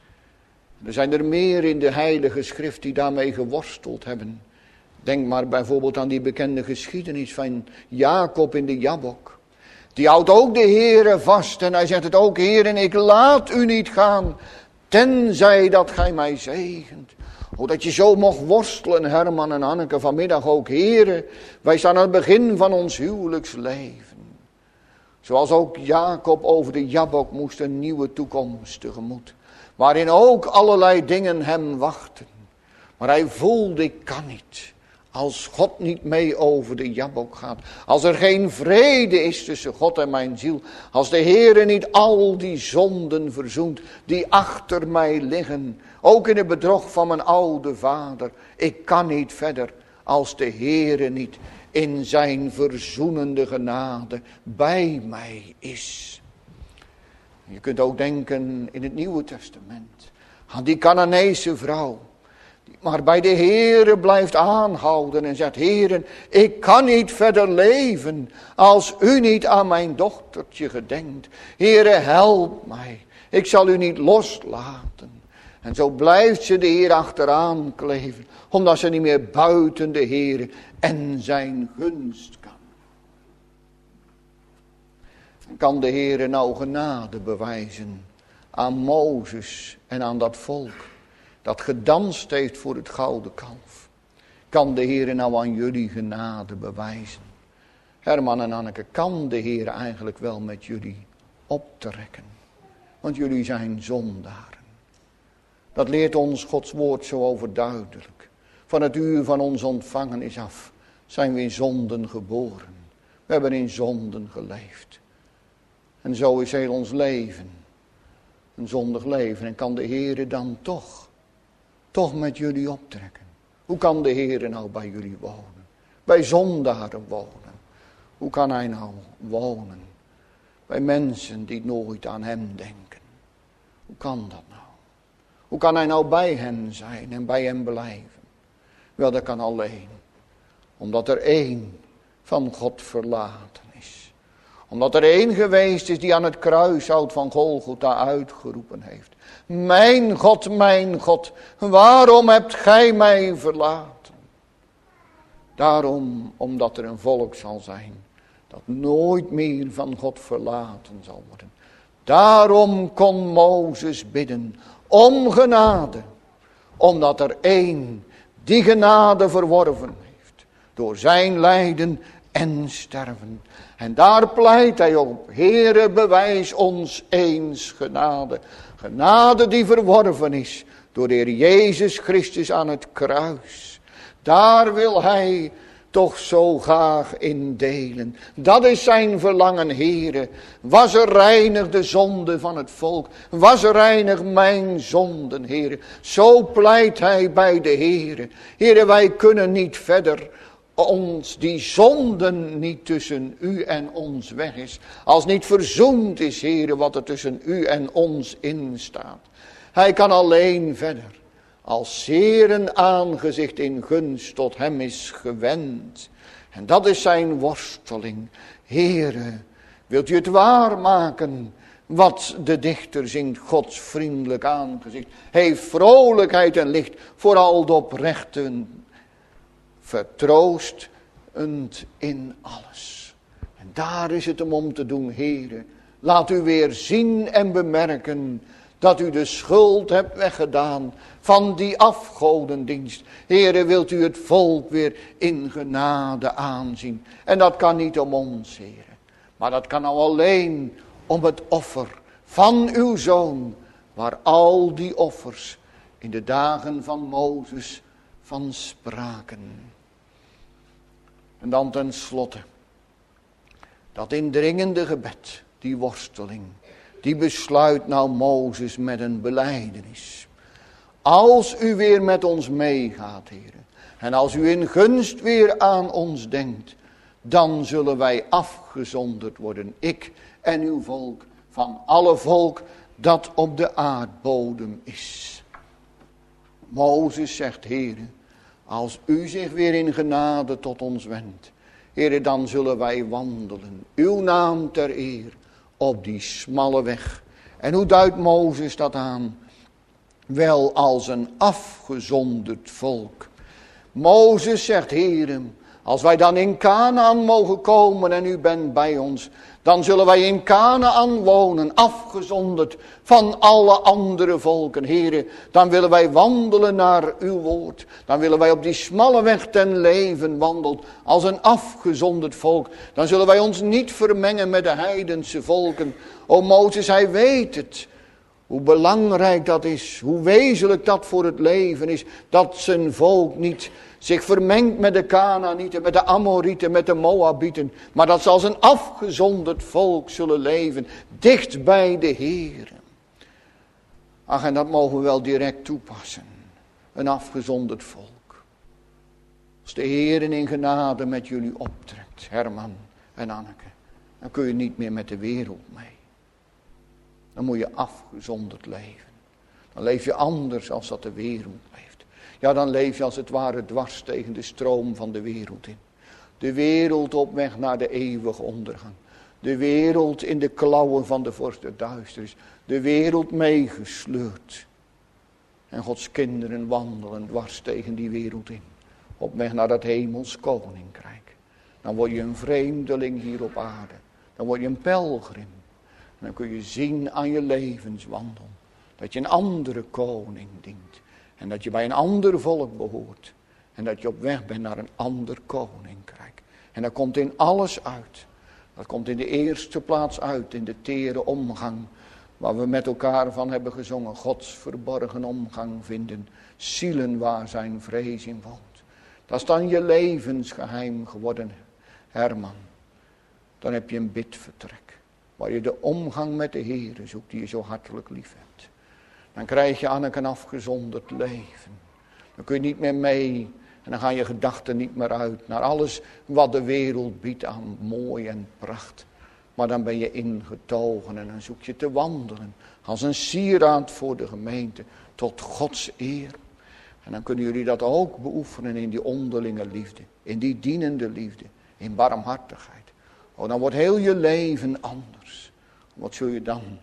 Er zijn er meer in de heilige schrift die daarmee geworsteld hebben. Denk maar bijvoorbeeld aan die bekende geschiedenis van Jacob in de Jabok. Die houdt ook de Heere vast en hij zegt het ook, Heere, ik laat u niet gaan, tenzij dat gij mij zegent. O, dat je zo mocht worstelen, Herman en Anneke, vanmiddag ook, Heere, wij staan aan het begin van ons huwelijksleven. Zoals ook Jacob over de Jabok moest een nieuwe toekomst tegemoet. Waarin ook allerlei dingen hem wachten. Maar hij voelde, ik kan niet. Als God niet mee over de Jabok gaat. Als er geen vrede is tussen God en mijn ziel. Als de Heere niet al die zonden verzoent die achter mij liggen. Ook in het bedrog van mijn oude vader. Ik kan niet verder als de Heere niet in zijn verzoenende genade bij mij is. Je kunt ook denken in het Nieuwe Testament aan die Canaanese vrouw. Maar bij de Heere blijft aanhouden en zegt, Heere, ik kan niet verder leven als u niet aan mijn dochtertje gedenkt. Heere, help mij, ik zal u niet loslaten. En zo blijft ze de Heer achteraan kleven, omdat ze niet meer buiten de Heere en zijn gunst kan. Kan de Heere nou genade bewijzen aan Mozes en aan dat volk dat gedanst heeft voor het gouden kalf? Kan de Heere nou aan jullie genade bewijzen? Herman en Anneke, kan de Heere eigenlijk wel met jullie optrekken? Want jullie zijn zondaren. Dat leert ons Gods woord zo overduidelijk. Van het uur van ons ontvangenis af zijn we in zonden geboren. We hebben in zonden geleefd. En zo is heel ons leven een zondig leven. En kan de Heere dan toch met jullie optrekken? Hoe kan de Heere nou bij jullie wonen? Bij zondaren wonen. Hoe kan hij nou wonen bij mensen die nooit aan hem denken? Hoe kan dat nou? Hoe kan hij nou bij hen zijn en bij hem blijven? Wel, dat kan alleen omdat er één van God verlaten is. Omdat er één geweest is die aan het kruishout van Golgotha uitgeroepen heeft. Mijn God, waarom hebt gij mij verlaten? Daarom, omdat er een volk zal zijn dat nooit meer van God verlaten zal worden. Daarom kon Mozes bidden om genade. Omdat er één die genade verworven heeft door zijn lijden en sterven. En daar pleit hij op. Heere, bewijs ons eens genade. Genade die verworven is door de Heer Jezus Christus aan het kruis. Daar wil hij toch zo graag in delen. Dat is zijn verlangen, Heere. Was er reinig de zonde van het volk. Was er reinig mijn zonden, Heere. Zo pleit hij bij de Heere. Heere, wij kunnen niet verder. Ons die zonden niet tussen u en ons weg is. Als niet verzoend is, Heere, wat er tussen u en ons in staat. Hij kan alleen verder. Als zeer een aangezicht in gunst tot hem is gewend. En dat is zijn worsteling. Heere, wilt u het waarmaken wat de dichter zingt? Gods vriendelijk aangezicht heeft vrolijkheid en licht voor al de oprechten, vertroostend in alles. En daar is het om te doen, Heere. Laat u weer zien en bemerken dat u de schuld hebt weggedaan van die afgodendienst. Heere, wilt u het volk weer in genade aanzien. En dat kan niet om ons, Heere. Maar dat kan nou alleen om het offer van uw Zoon. Waar al die offers in de dagen van Mozes van spraken. En dan tenslotte. Dat indringende gebed, die worsteling. Die besluit nou Mozes met een belijdenis. Als u weer met ons meegaat, Heere. En als u in gunst weer aan ons denkt. Dan zullen wij afgezonderd worden. Ik en uw volk. Van alle volk dat op de aardbodem is. Mozes zegt, Heere. Als u zich weer in genade tot ons wendt. Heere, dan zullen wij wandelen. Uw naam ter eer. Op die smalle weg. En hoe duidt Mozes dat aan? Wel als een afgezonderd volk. Mozes zegt, Heere, als wij dan in Kanaan mogen komen en u bent bij ons, dan zullen wij in Kanaan wonen, afgezonderd van alle andere volken. Heere, dan willen wij wandelen naar uw woord. Dan willen wij op die smalle weg ten leven wandelen als een afgezonderd volk. Dan zullen wij ons niet vermengen met de heidense volken. O Mozes, hij weet het. Hoe belangrijk dat is, hoe wezenlijk dat voor het leven is, dat zijn volk niet zich vermengt met de Kanaanieten, met de Amorieten, met de Moabieten, maar dat ze als een afgezonderd volk zullen leven, dicht bij de Heer. Ach, en dat mogen we wel direct toepassen, een afgezonderd volk. Als de Heer in genade met jullie optrekt, Herman en Anneke, dan kun je niet meer met de wereld mee. Dan moet je afgezonderd leven. Dan leef je anders als dat de wereld leeft. Ja, dan leef je als het ware dwars tegen de stroom van de wereld in. De wereld op weg naar de eeuwige ondergang. De wereld in de klauwen van de vorst der duisternis. De wereld meegesleurd. En Gods kinderen wandelen dwars tegen die wereld in. Op weg naar dat hemels koninkrijk. Dan word je een vreemdeling hier op aarde. Dan word je een pelgrim. En dan kun je zien aan je levenswandel. Dat je een andere koning dient. En dat je bij een ander volk behoort. En dat je op weg bent naar een ander koninkrijk. En dat komt in alles uit. Dat komt in de eerste plaats uit. In de tere omgang. Waar we met elkaar van hebben gezongen. Gods verborgen omgang vinden. Zielen waar zijn vrees in woont. Dat is dan je levensgeheim geworden, Herman. Dan heb je een bidvertrek. Waar je de omgang met de Heer zoekt die je zo hartelijk lief hebt. Dan krijg je Anneke een afgezonderd leven. Dan kun je niet meer mee. En dan gaan je gedachten niet meer uit naar alles wat de wereld biedt aan mooi en pracht. Maar dan ben je ingetogen en dan zoek je te wandelen. Als een sieraad voor de gemeente. Tot Gods eer. En dan kunnen jullie dat ook beoefenen in die onderlinge liefde. In die dienende liefde. In barmhartigheid. Oh, dan wordt heel je leven anders. Wat zul je dan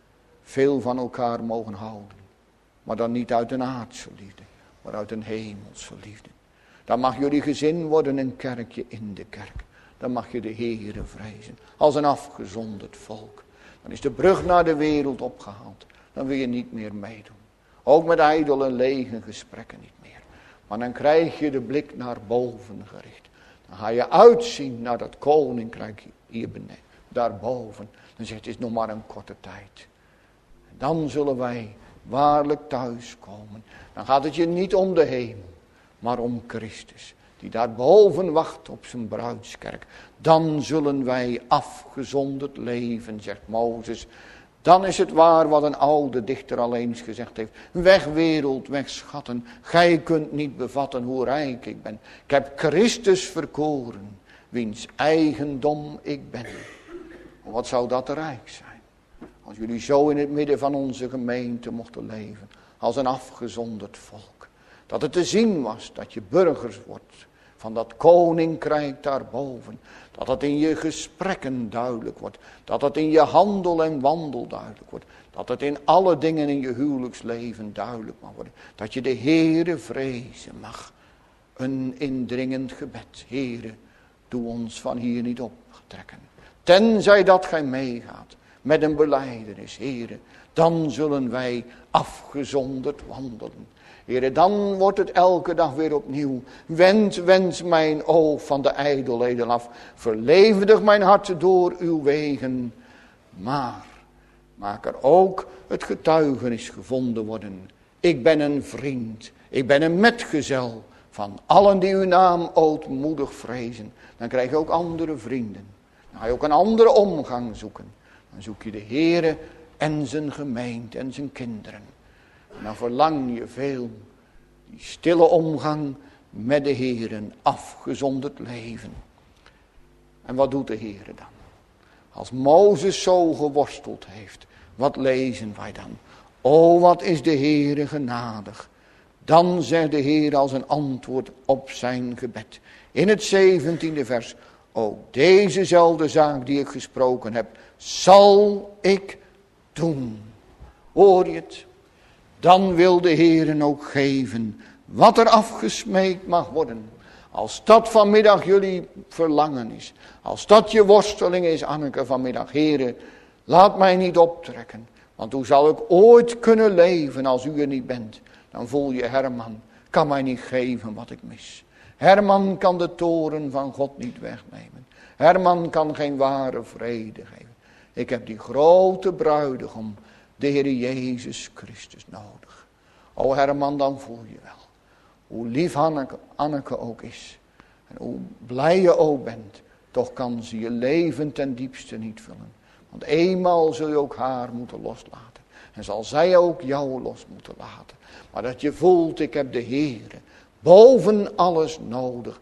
veel van elkaar mogen houden. Maar dan niet uit een aardse liefde. Maar uit een hemelse liefde. Dan mag jullie gezin worden een kerkje in de kerk. Dan mag je de Heere vrezen. Als een afgezonderd volk. Dan is de brug naar de wereld opgehaald. Dan wil je niet meer meedoen. Ook met ijdele lege gesprekken niet meer. Maar dan krijg je de blik naar boven gericht. Dan ga je uitzien naar dat koninkrijk hier beneden. Daarboven. Dan zegt het is nog maar een korte tijd. En dan zullen wij waarlijk thuiskomen. Dan gaat het je niet om de hemel. Maar om Christus. Die daarboven wacht op zijn bruidskerk. Dan zullen wij afgezonderd leven, zegt Mozes. Dan is het waar wat een oude dichter al eens gezegd heeft. Weg wereld, weg schatten. Gij kunt niet bevatten hoe rijk ik ben. Ik heb Christus verkoren, wiens eigendom ik ben. Wat zou dat rijk zijn. Als jullie zo in het midden van onze gemeente mochten leven. Als een afgezonderd volk. Dat het te zien was dat je burgers wordt van dat koninkrijk daarboven. Dat het in je gesprekken duidelijk wordt. Dat het in je handel en wandel duidelijk wordt. Dat het in alle dingen in je huwelijksleven duidelijk mag worden. Dat je de Heere vrezen mag. Een indringend gebed. Heere, doe ons van hier niet optrekken. Tenzij dat gij meegaat met een belijdenis, Heere, dan zullen wij afgezonderd wandelen. Heere, dan wordt het elke dag weer opnieuw. Wend mijn oog van de ijdelheden af. Verlevendig mijn hart door uw wegen. Maar maak er ook het getuigenis gevonden worden. Ik ben een vriend. Ik ben een metgezel van allen die uw naam ootmoedig vrezen. Dan krijg je ook andere vrienden. Dan ga je ook een andere omgang zoeken. Dan zoek je de Heere en zijn gemeente en zijn kinderen. En dan verlang je veel die stille omgang met de Heere, een afgezonderd leven. En wat doet de Heere dan? Als Mozes zo geworsteld heeft, wat lezen wij dan? O, wat is de Heere genadig. Dan zegt de Heer als een antwoord op zijn gebed. In het 17e vers. Ook dezezelfde zaak die ik gesproken heb, zal ik doen. Hoor je het? Dan wil de Heer ook geven wat er afgesmeekt mag worden. Als dat vanmiddag jullie verlangen is. Als dat je worsteling is, Anneke, vanmiddag. Heere, laat mij niet optrekken. Want hoe zal ik ooit kunnen leven als u er niet bent? Dan voel je, Herman kan mij niet geven wat ik mis. Herman kan de toren van God niet wegnemen. Herman kan geen ware vrede geven. Ik heb die grote bruidegom, de Heer Jezus Christus, nodig. O Herman, dan voel je wel. Hoe lief Anneke ook is. En hoe blij je ook bent. Toch kan ze je leven ten diepste niet vullen. Want eenmaal zul je ook haar moeten loslaten. En zal zij ook jou los moeten laten. Maar dat je voelt, ik heb de Heere boven alles nodig.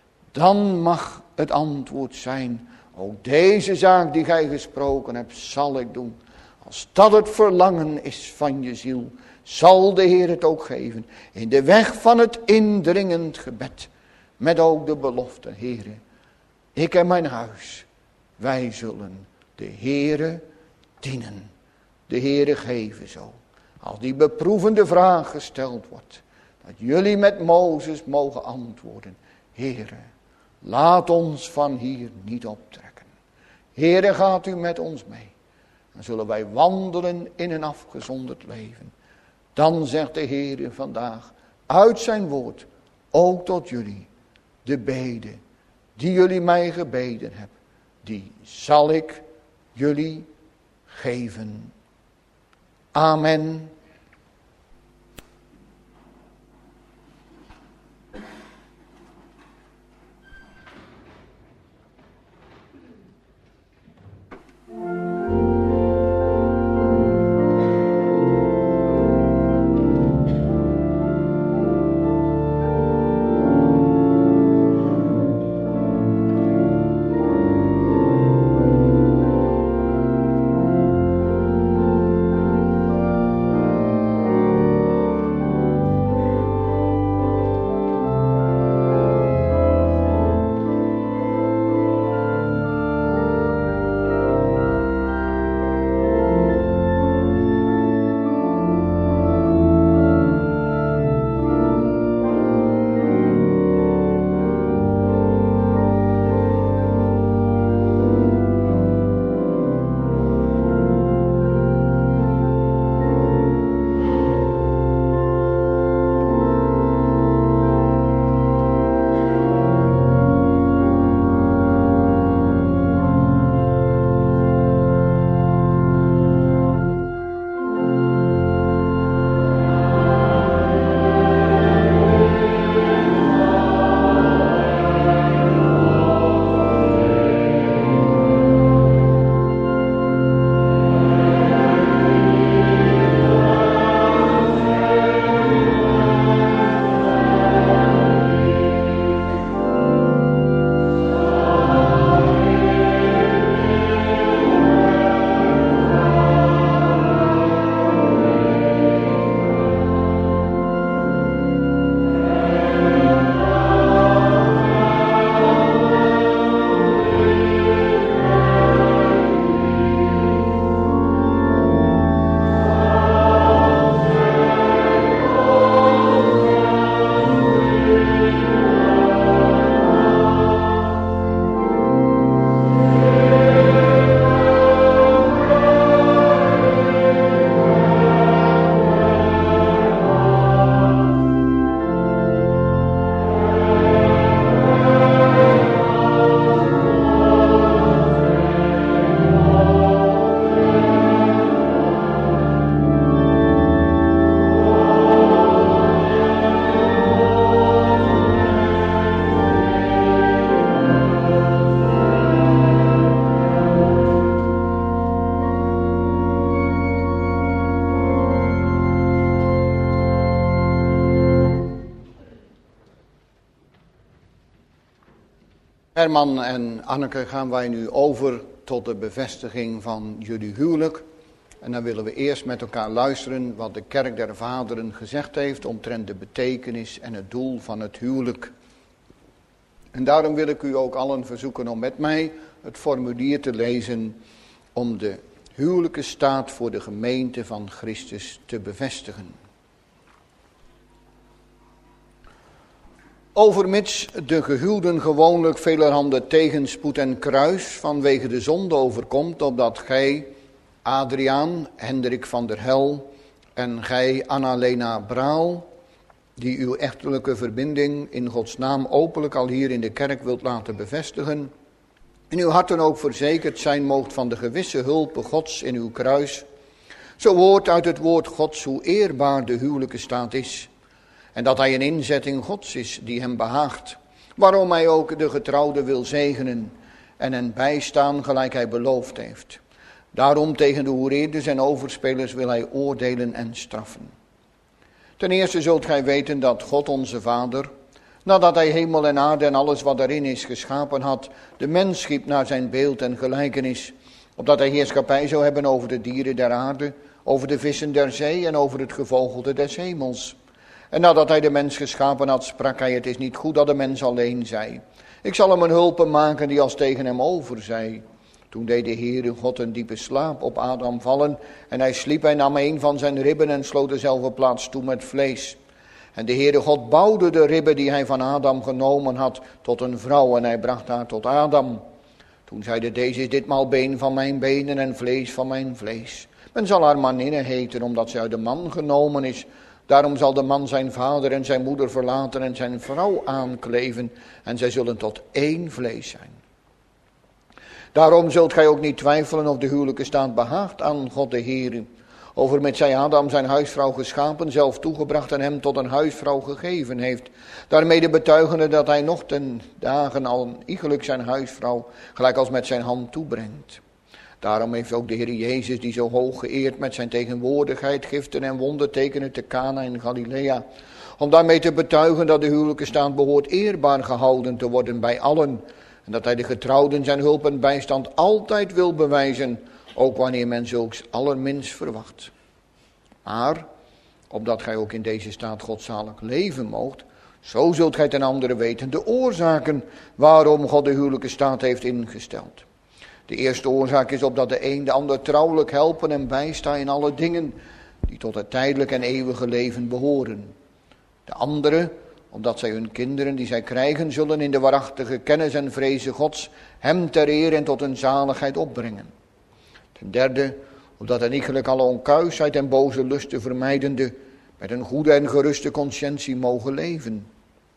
Dan mag het antwoord zijn. Ook deze zaak die gij gesproken hebt, zal ik doen. Als dat het verlangen is van je ziel, zal de Heer het ook geven. In de weg van het indringend gebed. Met ook de belofte, Heere, ik en mijn huis, wij zullen de Heere dienen. De Heere geven zo. Als die beproevende vraag gesteld wordt. Dat jullie met Mozes mogen antwoorden. Heere, laat ons van hier niet optrekken. Heere, gaat u met ons mee. Dan zullen wij wandelen in een afgezonderd leven. Dan zegt de Heere vandaag uit zijn woord. Ook tot jullie. De bede die jullie mij gebeden hebben. Die zal ik jullie geven. Amen. Herman en Anneke, gaan wij nu over tot de bevestiging van jullie huwelijk. En dan willen we eerst met elkaar luisteren wat de Kerk der Vaderen gezegd heeft omtrent de betekenis en het doel van het huwelijk. En daarom wil ik u ook allen verzoeken om met mij het formulier te lezen om de huwelijke staat voor de gemeente van Christus te bevestigen. Overmits de gehuwden gewoonlijk velerhande tegenspoed en kruis vanwege de zonde overkomt, opdat gij, Adriaan, Hendrik van der Hel en gij, Annalena Braal, die uw echtelijke verbinding in Gods naam openlijk al hier in de kerk wilt laten bevestigen, in uw harten ook verzekerd zijn moogt van de gewisse hulpe Gods in uw kruis, zo hoort uit het woord Gods hoe eerbaar de huwelijke staat is, en dat hij een inzetting Gods is die hem behaagt, waarom hij ook de getrouwden wil zegenen en hen bijstaan gelijk hij beloofd heeft. Daarom tegen de hoereerders en overspelers wil hij oordelen en straffen. Ten eerste zult gij weten dat God onze Vader, nadat hij hemel en aarde en alles wat daarin is geschapen had, de mens schiep naar zijn beeld en gelijkenis, opdat hij heerschappij zou hebben over de dieren der aarde, over de vissen der zee en over het gevogelte des hemels. En nadat hij de mens geschapen had, sprak hij: het is niet goed dat de mens alleen zij. Ik zal hem een hulpe maken die als tegen hem over zij. Toen deed de Heere God een diepe slaap op Adam vallen. En hij sliep, hij nam een van zijn ribben en sloot dezelfde plaats toe met vlees. En de Heere God bouwde de ribben die hij van Adam genomen had tot een vrouw. En hij bracht haar tot Adam. Toen zeide deze: is ditmaal been van mijn benen en vlees van mijn vlees. Men zal haar maninne heten, omdat zij uit de man genomen is. Daarom zal de man zijn vader en zijn moeder verlaten en zijn vrouw aankleven. En zij zullen tot één vlees zijn. Daarom zult gij ook niet twijfelen of de huwelijke staat behaagt aan God de Heere. Overmits zij Adam zijn huisvrouw geschapen, zelf toegebracht en hem tot een huisvrouw gegeven heeft. Daarmede betuigende dat hij nog ten dagen al iegelijk zijn huisvrouw gelijk als met zijn hand toebrengt. Daarom heeft ook de Heer Jezus, die zo hoog geëerd met zijn tegenwoordigheid, giften en wondertekenen te Cana in Galilea, om daarmee te betuigen dat de huwelijke staat behoort eerbaar gehouden te worden bij allen, en dat hij de getrouwden zijn hulp en bijstand altijd wil bewijzen, ook wanneer men zulks allerminst verwacht. Maar, opdat gij ook in deze staat godzalig leven moogt, zo zult gij ten andere weten de oorzaken waarom God de huwelijke staat heeft ingesteld. De eerste oorzaak is opdat de een de ander trouwelijk helpen en bijstaan in alle dingen die tot het tijdelijk en eeuwige leven behoren. De andere, omdat zij hun kinderen die zij krijgen zullen in de waarachtige kennis en vrezen Gods hem ter eer en tot hun zaligheid opbrengen. Ten derde, opdat hen iegelijk alle onkuisheid en boze lusten vermijdende met een goede en geruste conscientie mogen leven.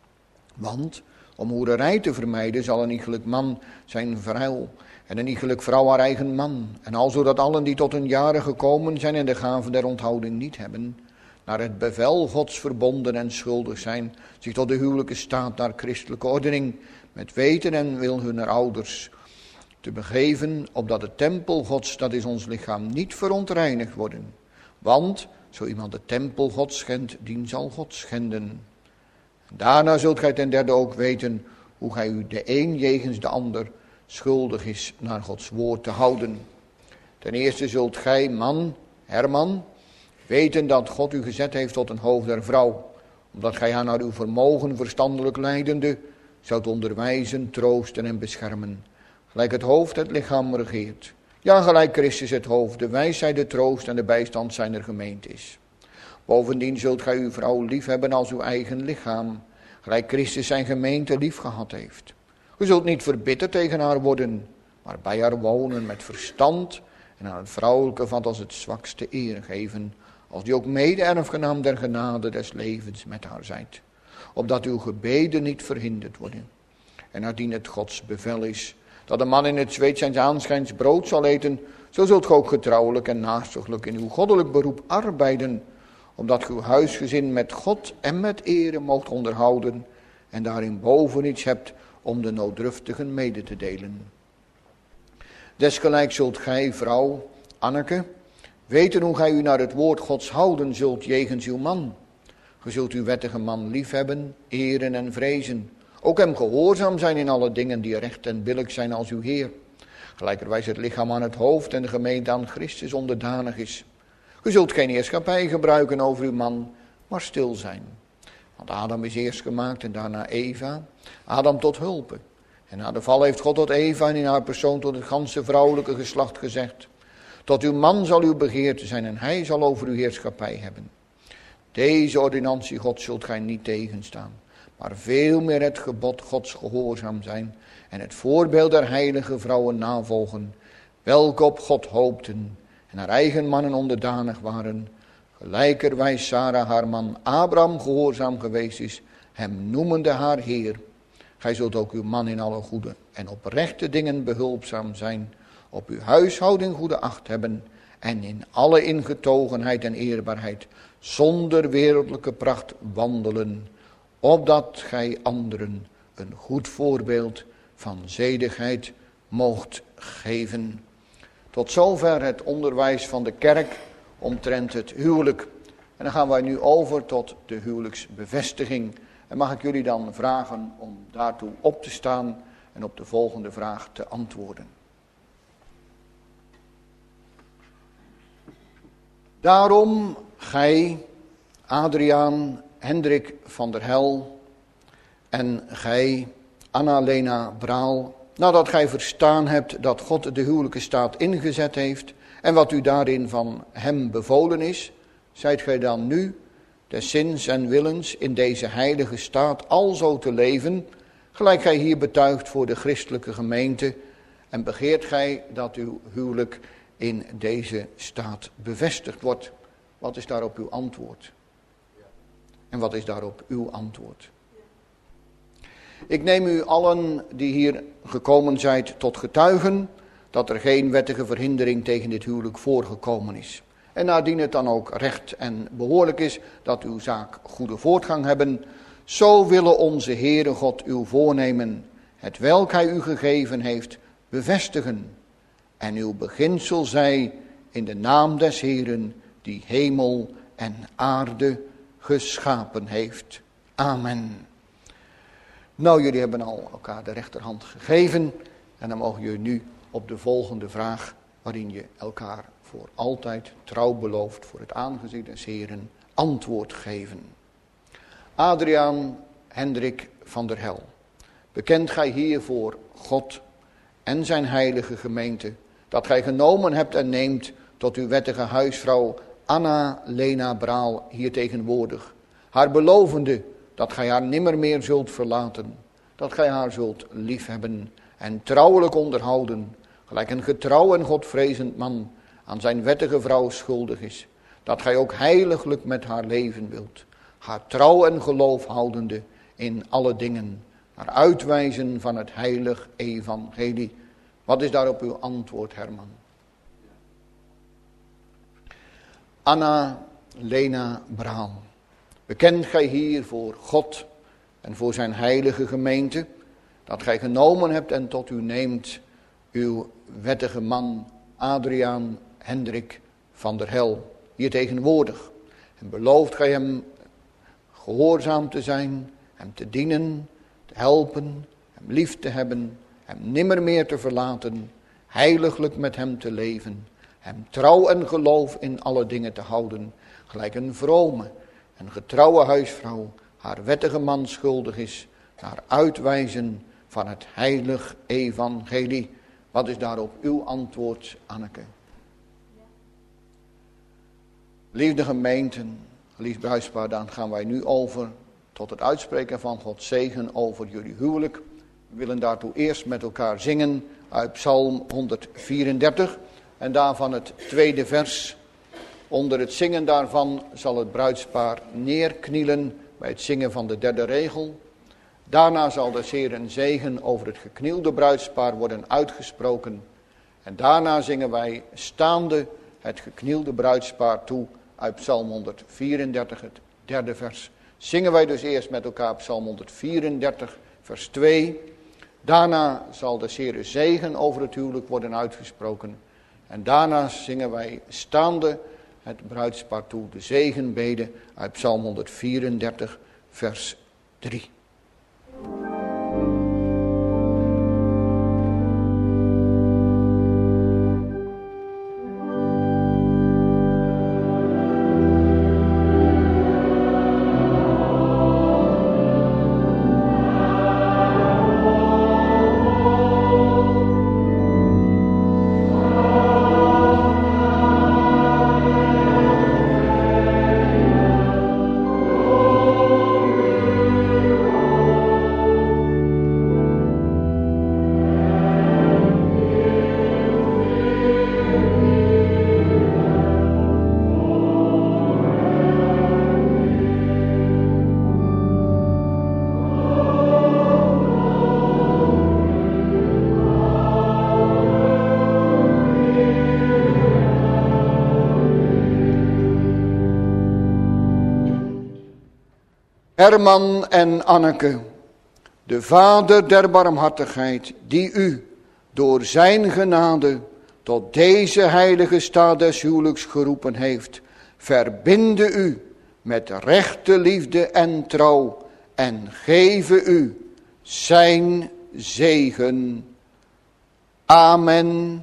Want om hoererij te vermijden zal een iegelijk man zijn vrouw en een iegelijk vrouw haar eigen man. En alzo dat allen die tot hun jaren gekomen zijn en de gave der onthouding niet hebben, naar het bevel Gods verbonden en schuldig zijn, zich tot de huwelijke staat naar christelijke ordening, met weten en wil hunner ouders, te begeven, opdat de tempel Gods, dat is ons lichaam, niet verontreinigd worden. Want, zo iemand de tempel Gods schendt, dien zal God schenden. Daarna zult gij ten derde ook weten, hoe gij u de een jegens de ander schuldig is naar Gods woord te houden. Ten eerste zult gij, man, Herman, weten dat God u gezet heeft tot een hoofd der vrouw, omdat gij haar naar uw vermogen verstandelijk leidende zoudt onderwijzen, troosten en beschermen, gelijk het hoofd het lichaam regeert. Ja, gelijk Christus het hoofd, de wijsheid, de troost en de bijstand zijner gemeente is. Bovendien zult gij uw vrouw lief hebben als uw eigen lichaam, gelijk Christus zijn gemeente lief gehad heeft. U zult niet verbitterd tegen haar worden, maar bij haar wonen met verstand en aan het vrouwelijke van als het zwakste eer geven, als die ook mede-erfgenaam der genade des levens met haar zijt, opdat uw gebeden niet verhinderd worden. En nadien het Gods bevel is, dat de man in het zweet zijns aanschijns brood zal eten, zo zult ge ook getrouwelijk en naastiglijk in uw goddelijk beroep arbeiden, omdat ge uw huisgezin met God en met ere moogt onderhouden, en daarin boven iets hebt om de nooddruftigen mede te delen. Desgelijks zult gij, vrouw Anneke, weten hoe gij u naar het woord Gods houden zult jegens uw man. Ge zult uw wettige man liefhebben, eren en vrezen, Ook hem gehoorzaam zijn in alle dingen die recht en billijk zijn als uw Heer. Gelijkerwijs het lichaam aan het hoofd en de gemeente aan Christus onderdanig is. U zult geen heerschappij gebruiken over uw man, maar stil zijn. Want Adam is eerst gemaakt en daarna Eva. Adam tot hulpe. En na de val heeft God tot Eva en in haar persoon tot het ganse vrouwelijke geslacht gezegd. Tot uw man zal uw begeerte zijn en hij zal over uw heerschappij hebben. Deze ordinantie God zult gij niet tegenstaan. Maar veel meer het gebod Gods gehoorzaam zijn. En het voorbeeld der heilige vrouwen navolgen. Welke op God hoopten. En haar eigen mannen onderdanig waren. Gelijkerwijs Sarah haar man Abraham gehoorzaam geweest is. Hem noemende haar Heer. Gij zult ook uw man in alle goede en oprechte dingen behulpzaam zijn. Op uw huishouding goede acht hebben. En in alle ingetogenheid en eerbaarheid. Zonder wereldlijke pracht wandelen. Opdat gij anderen een goed voorbeeld van zedigheid moogt geven. Tot zover het onderwijs van de kerk omtrent het huwelijk. En dan gaan wij nu over tot de huwelijksbevestiging. En mag ik jullie dan vragen om daartoe op te staan en op de volgende vraag te antwoorden. Daarom gij, Adriaan Hendrik van der Hel en gij, Anna-Lena Braal, nadat gij verstaan hebt dat God de huwelijke staat ingezet heeft en wat u daarin van hem bevolen is, zijt gij dan nu des zins en willens in deze heilige staat alzo te leven, gelijk gij hier betuigt voor de christelijke gemeente, en begeert gij dat uw huwelijk in deze staat bevestigd wordt. Wat is daarop uw antwoord? En wat is daarop uw antwoord? Ik neem u allen die hier gekomen zijt tot getuigen dat er geen wettige verhindering tegen dit huwelijk voorgekomen is. En nadien het dan ook recht en behoorlijk is dat uw zaak goede voortgang hebben, zo willen onze Heere God uw voornemen, het welk hij u gegeven heeft, bevestigen. En uw beginsel zij in de naam des Heeren, die hemel en aarde geschapen heeft. Amen. Nou, jullie hebben al elkaar de rechterhand gegeven. En dan mogen jullie nu op de volgende vraag, waarin je elkaar voor altijd trouw belooft voor het aangezicht des Heeren, antwoord geven. Adriaan Hendrik van der Hel, bekent gij hier voor God en zijn heilige gemeente, dat gij genomen hebt en neemt tot uw wettige huisvrouw Anna-Lena Braal hier tegenwoordig, haar belovende dat gij haar nimmer meer zult verlaten, dat gij haar zult liefhebben en trouwelijk onderhouden, gelijk een getrouw en godvrezend man aan zijn wettige vrouw schuldig is, dat gij ook heiliglijk met haar leven wilt, haar trouw en geloof houdende in alle dingen, naar uitwijzen van het heilig evangelie. Wat is daarop uw antwoord, Herman? Anna-Lena Braal, bekent gij hier voor God en voor zijn heilige gemeente, dat gij genomen hebt en tot u neemt uw wettige man Adriaan Hendrik van der Hel, hier tegenwoordig. En belooft gij hem gehoorzaam te zijn, hem te dienen, te helpen, hem lief te hebben, hem nimmer meer te verlaten, heiliglijk met hem te leven, hem trouw en geloof in alle dingen te houden, gelijk een vrome en getrouwe huisvrouw haar wettige man schuldig is, naar uitwijzen van het heilig evangelie. Wat is daarop uw antwoord, Anneke? Liefde gemeenten, geliefd bruidspaar, dan gaan wij nu over tot het uitspreken van Gods zegen over jullie huwelijk. We willen daartoe eerst met elkaar zingen uit Psalm 134 en daarvan het tweede vers. Onder het zingen daarvan zal het bruidspaar neerknielen bij het zingen van de derde regel. Daarna zal de Heeren zegen over het geknielde bruidspaar worden uitgesproken. En daarna zingen wij staande het geknielde bruidspaar toe uit Psalm 134, het derde vers. Zingen wij dus eerst met elkaar Psalm 134, vers 2. Daarna zal de Heere zegen over het huwelijk worden uitgesproken. En daarna zingen wij staande het bruidspaar toe de zegenbede uit Psalm 134, vers 3. Herman en Anneke, de Vader der barmhartigheid, die u door zijn genade tot deze heilige staat des huwelijks geroepen heeft, verbinde u met rechte liefde en trouw en geven u zijn zegen. Amen.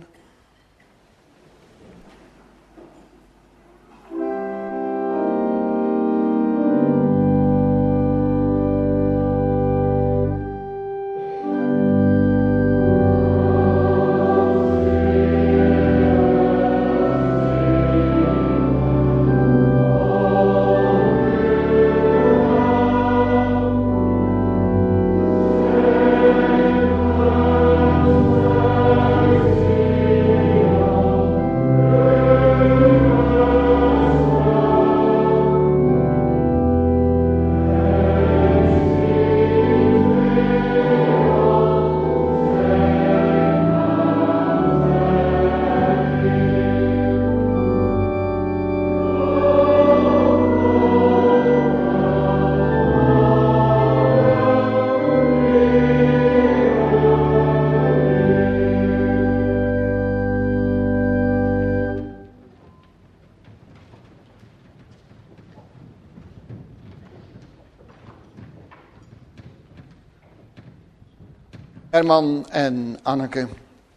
Herman en Anneke,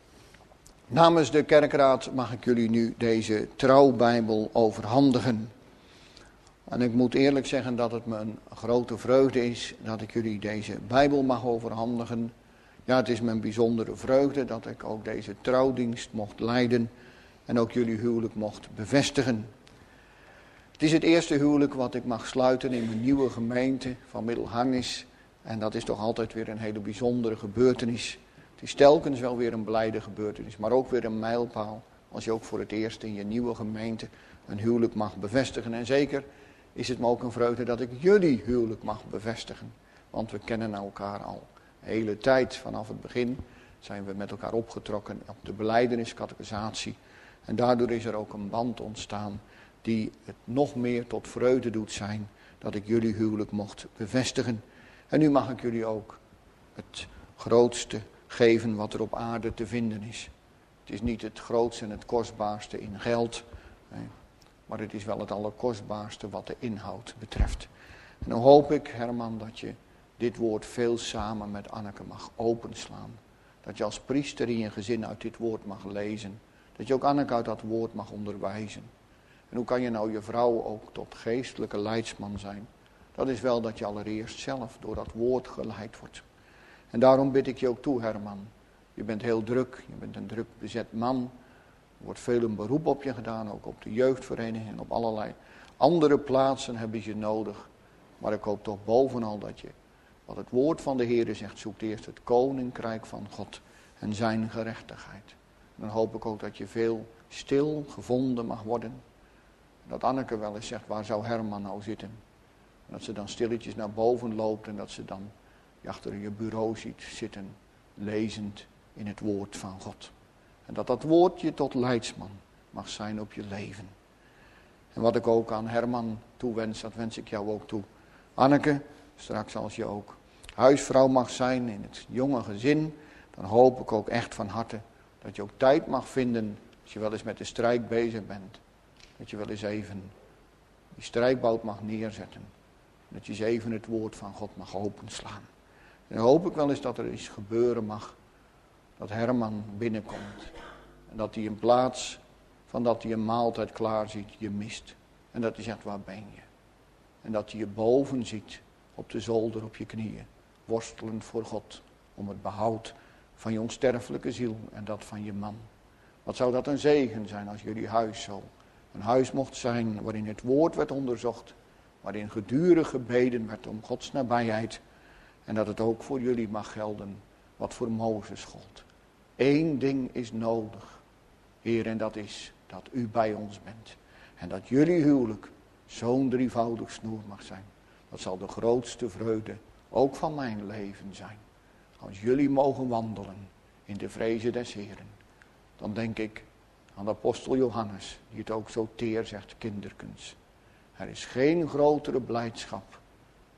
namens de kerkraad mag ik jullie nu deze trouwbijbel overhandigen. En ik moet eerlijk zeggen dat het me een grote vreugde is dat ik jullie deze bijbel mag overhandigen. Ja, het is me een bijzondere vreugde dat ik ook deze trouwdienst mocht leiden en ook jullie huwelijk mocht bevestigen. Het is het eerste huwelijk wat ik mag sluiten in mijn nieuwe gemeente van Middelhangis. En dat is toch altijd weer een hele bijzondere gebeurtenis. Het is telkens wel weer een blijde gebeurtenis, maar ook weer een mijlpaal. Als je ook voor het eerst in je nieuwe gemeente een huwelijk mag bevestigen. En zeker is het me ook een vreugde dat ik jullie huwelijk mag bevestigen. Want we kennen elkaar al een hele tijd. Vanaf het begin zijn we met elkaar opgetrokken op de belijdenis, catechisatie. En daardoor is er ook een band ontstaan die het nog meer tot vreugde doet zijn dat ik jullie huwelijk mocht bevestigen. En nu mag ik jullie ook het grootste geven wat er op aarde te vinden is. Het is niet het grootste en het kostbaarste in geld, nee, maar het is wel het allerkostbaarste wat de inhoud betreft. En dan hoop ik, Herman, dat je dit woord veel samen met Anneke mag openslaan. Dat je als priester in je gezin uit dit woord mag lezen. Dat je ook Anneke uit dat woord mag onderwijzen. En hoe kan je nou je vrouw ook tot geestelijke leidsman zijn? Dat is wel dat je allereerst zelf door dat woord geleid wordt. En daarom bid ik je ook toe, Herman. Je bent heel druk, je bent een druk bezet man. Er wordt veel een beroep op je gedaan, ook op de jeugdvereniging en op allerlei andere plaatsen hebben je nodig. Maar ik hoop toch bovenal dat je, wat het woord van de Heer zegt, zoekt eerst het koninkrijk van God en zijn gerechtigheid. En dan hoop ik ook dat je veel stil gevonden mag worden. Dat Anneke wel eens zegt, waar zou Herman nou zitten? En dat ze dan stilletjes naar boven loopt en dat ze dan je achter je bureau ziet zitten, lezend in het woord van God. En dat dat woord je tot leidsman mag zijn op je leven. En wat ik ook aan Herman toewens, dat wens ik jou ook toe. Anneke, straks als je ook huisvrouw mag zijn in het jonge gezin, dan hoop ik ook echt van harte dat je ook tijd mag vinden, als je wel eens met de strijk bezig bent, dat je wel eens even die strijkbout mag neerzetten. Dat je eens even het woord van God mag openslaan. En dan hoop ik wel eens dat er iets gebeuren mag. Dat Herman binnenkomt. En dat hij in plaats van dat hij een maaltijd klaar ziet, je mist. En dat hij zegt, waar ben je? En dat hij je boven ziet, op de zolder, op je knieën. Worstelend voor God. Om het behoud van je onsterfelijke ziel en dat van je man. Wat zou dat een zegen zijn als jullie huis zo een huis mocht zijn waarin het woord werd onderzocht. Waarin gedurig gebeden werd om Gods nabijheid. En dat het ook voor jullie mag gelden wat voor Mozes gold. Eén ding is nodig, Heer, en dat is dat u bij ons bent. En dat jullie huwelijk zo'n drievoudig snoer mag zijn. Dat zal de grootste vreugde ook van mijn leven zijn. Als jullie mogen wandelen in de vrezen des Heeren. Dan denk ik aan de apostel Johannes, die het ook zo teer zegt, kinderkens. Er is geen grotere blijdschap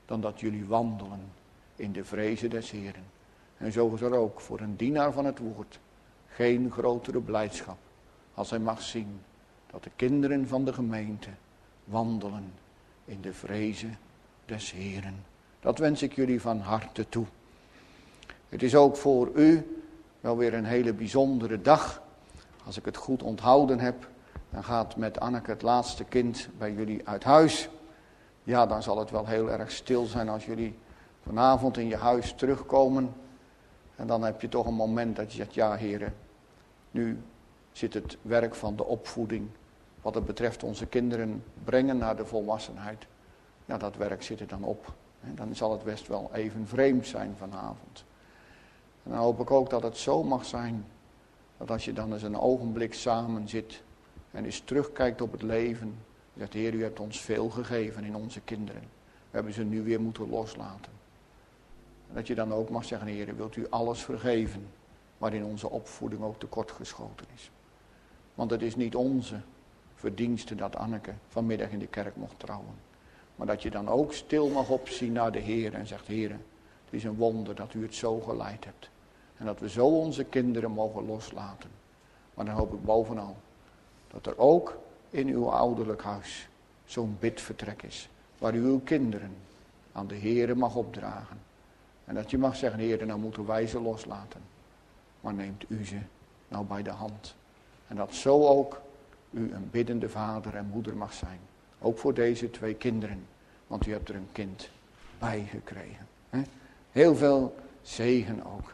dan dat jullie wandelen in de vrezen des Heeren. En zo is er ook voor een dienaar van het woord geen grotere blijdschap als hij mag zien dat de kinderen van de gemeente wandelen in de vrezen des Heeren. Dat wens ik jullie van harte toe. Het is ook voor u wel weer een hele bijzondere dag. Als ik het goed onthouden heb, dan gaat met Anneke het laatste kind bij jullie uit huis. Ja, dan zal het wel heel erg stil zijn als jullie vanavond in je huis terugkomen. En dan heb je toch een moment dat je zegt, ja heren, nu zit het werk van de opvoeding, wat het betreft onze kinderen brengen naar de volwassenheid. Ja, dat werk zit er dan op. Dan zal het best wel even vreemd zijn vanavond. En dan hoop ik ook dat het zo mag zijn, dat als je dan eens een ogenblik samen zit en eens terugkijkt op het leven, zegt, Heer, u hebt ons veel gegeven in onze kinderen. We hebben ze nu weer moeten loslaten. En dat je dan ook mag zeggen, Heer, wilt u alles vergeven waarin onze opvoeding ook tekortgeschoten is. Want het is niet onze verdienste dat Anneke vanmiddag in de kerk mocht trouwen. Maar dat je dan ook stil mag opzien naar de Heer en zegt, Heer, het is een wonder dat u het zo geleid hebt. En dat we zo onze kinderen mogen loslaten. Maar dan hoop ik bovenal dat er ook in uw ouderlijk huis zo'n bidvertrek is. Waar u uw kinderen aan de Heer mag opdragen. En dat je mag zeggen, Heer, nou moeten wij ze loslaten. Maar neemt u ze nou bij de hand. En dat zo ook u een biddende vader en moeder mag zijn. Ook voor deze 2 kinderen. Want u hebt er een kind bij gekregen. Heel veel zegen ook.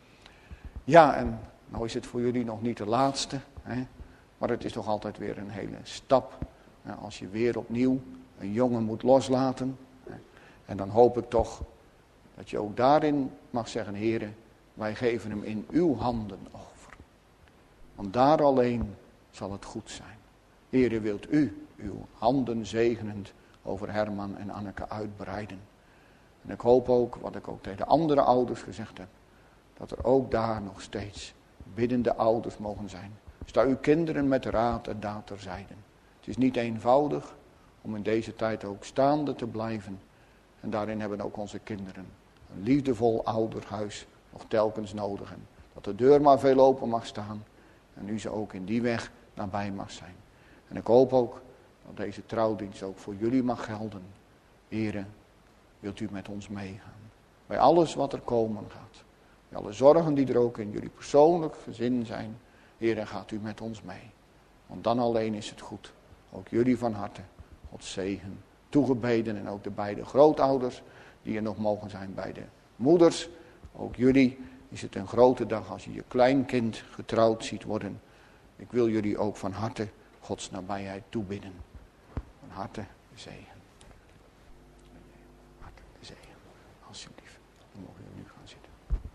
Ja, en nou is het voor jullie nog niet de laatste. Maar het is toch altijd weer een hele stap. Als je weer opnieuw een jongen moet loslaten. En dan hoop ik toch dat je ook daarin mag zeggen, Heere, wij geven hem in uw handen over. Want daar alleen zal het goed zijn. Heere, wilt u uw handen zegenend over Herman en Anneke uitbreiden. En ik hoop ook, wat ik ook tegen de andere ouders gezegd heb, dat er ook daar nog steeds biddende ouders mogen zijn. Sta uw kinderen met raad en daad terzijde. Het is niet eenvoudig om in deze tijd ook staande te blijven. En daarin hebben ook onze kinderen een liefdevol ouderhuis nog telkens nodig. En dat de deur maar veel open mag staan. En nu ze ook in die weg nabij mag zijn. En ik hoop ook dat deze trouwdienst ook voor jullie mag gelden. Here, wilt u met ons meegaan? Bij alles wat er komen gaat. Bij alle zorgen die er ook in jullie persoonlijk gezin zijn. Here, gaat u met ons mee. Want dan alleen is het goed. Ook jullie van harte. God zegen toegebeden. En ook de beide grootouders die er nog mogen zijn bij de moeders. Ook jullie is het een grote dag als je je kleinkind getrouwd ziet worden. Ik wil jullie ook van harte Gods nabijheid toebidden. Van harte zegen. Harte zegen. Alsjeblieft. Dan mogen jullie nu gaan zitten.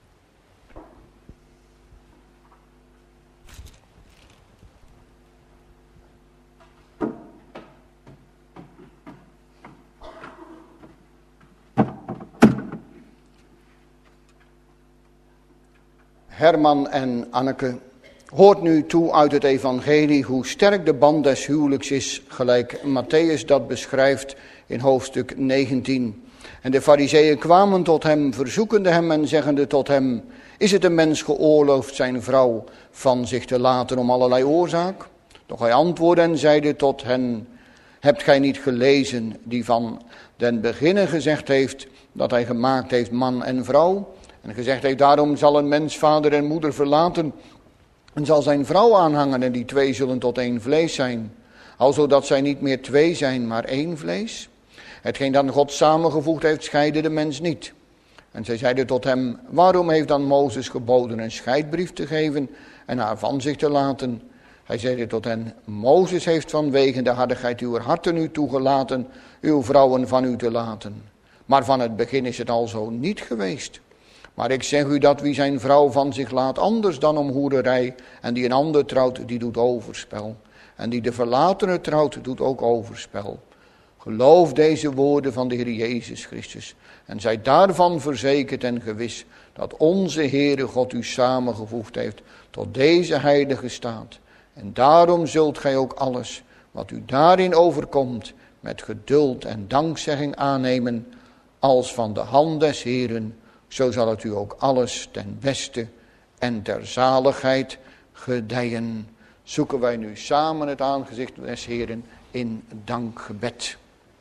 Herman en Anneke, hoort nu toe uit het evangelie hoe sterk de band des huwelijks is, gelijk Matthäus dat beschrijft in hoofdstuk 19. En de Farizeeën kwamen tot hem, verzoekende hem en zeggende tot hem, is het een mens geoorloofd zijn vrouw van zich te laten om allerlei oorzaak? Doch hij antwoordde en zeide tot hen, hebt gij niet gelezen die van den beginne gezegd heeft dat hij gemaakt heeft man en vrouw? En gezegd heeft, daarom zal een mens vader en moeder verlaten en zal zijn vrouw aanhangen en die 2 zullen tot 1 vlees zijn. Alzo dat zij niet meer 2 zijn, maar 1 vlees. Hetgeen dan God samengevoegd heeft, scheidde de mens niet. En zij zeiden tot hem, waarom heeft dan Mozes geboden een scheidbrief te geven en haar van zich te laten? Hij zeide tot hen, Mozes heeft vanwege de hardigheid uw harten u toegelaten, uw vrouwen van u te laten. Maar van het begin is het alzo niet geweest. Maar ik zeg u dat wie zijn vrouw van zich laat anders dan om hoererij, en die een ander trouwt, die doet overspel. En die de verlatene trouwt, doet ook overspel. Geloof deze woorden van de Heer Jezus Christus. En zij daarvan verzekerd en gewis dat onze Heere God u samengevoegd heeft tot deze heilige staat. En daarom zult gij ook alles wat u daarin overkomt met geduld en dankzegging aannemen, als van de hand des Heeren, zo zal het u ook alles ten beste en ter zaligheid gedijen. Zoeken wij nu samen het aangezicht des Heeren in dankgebed.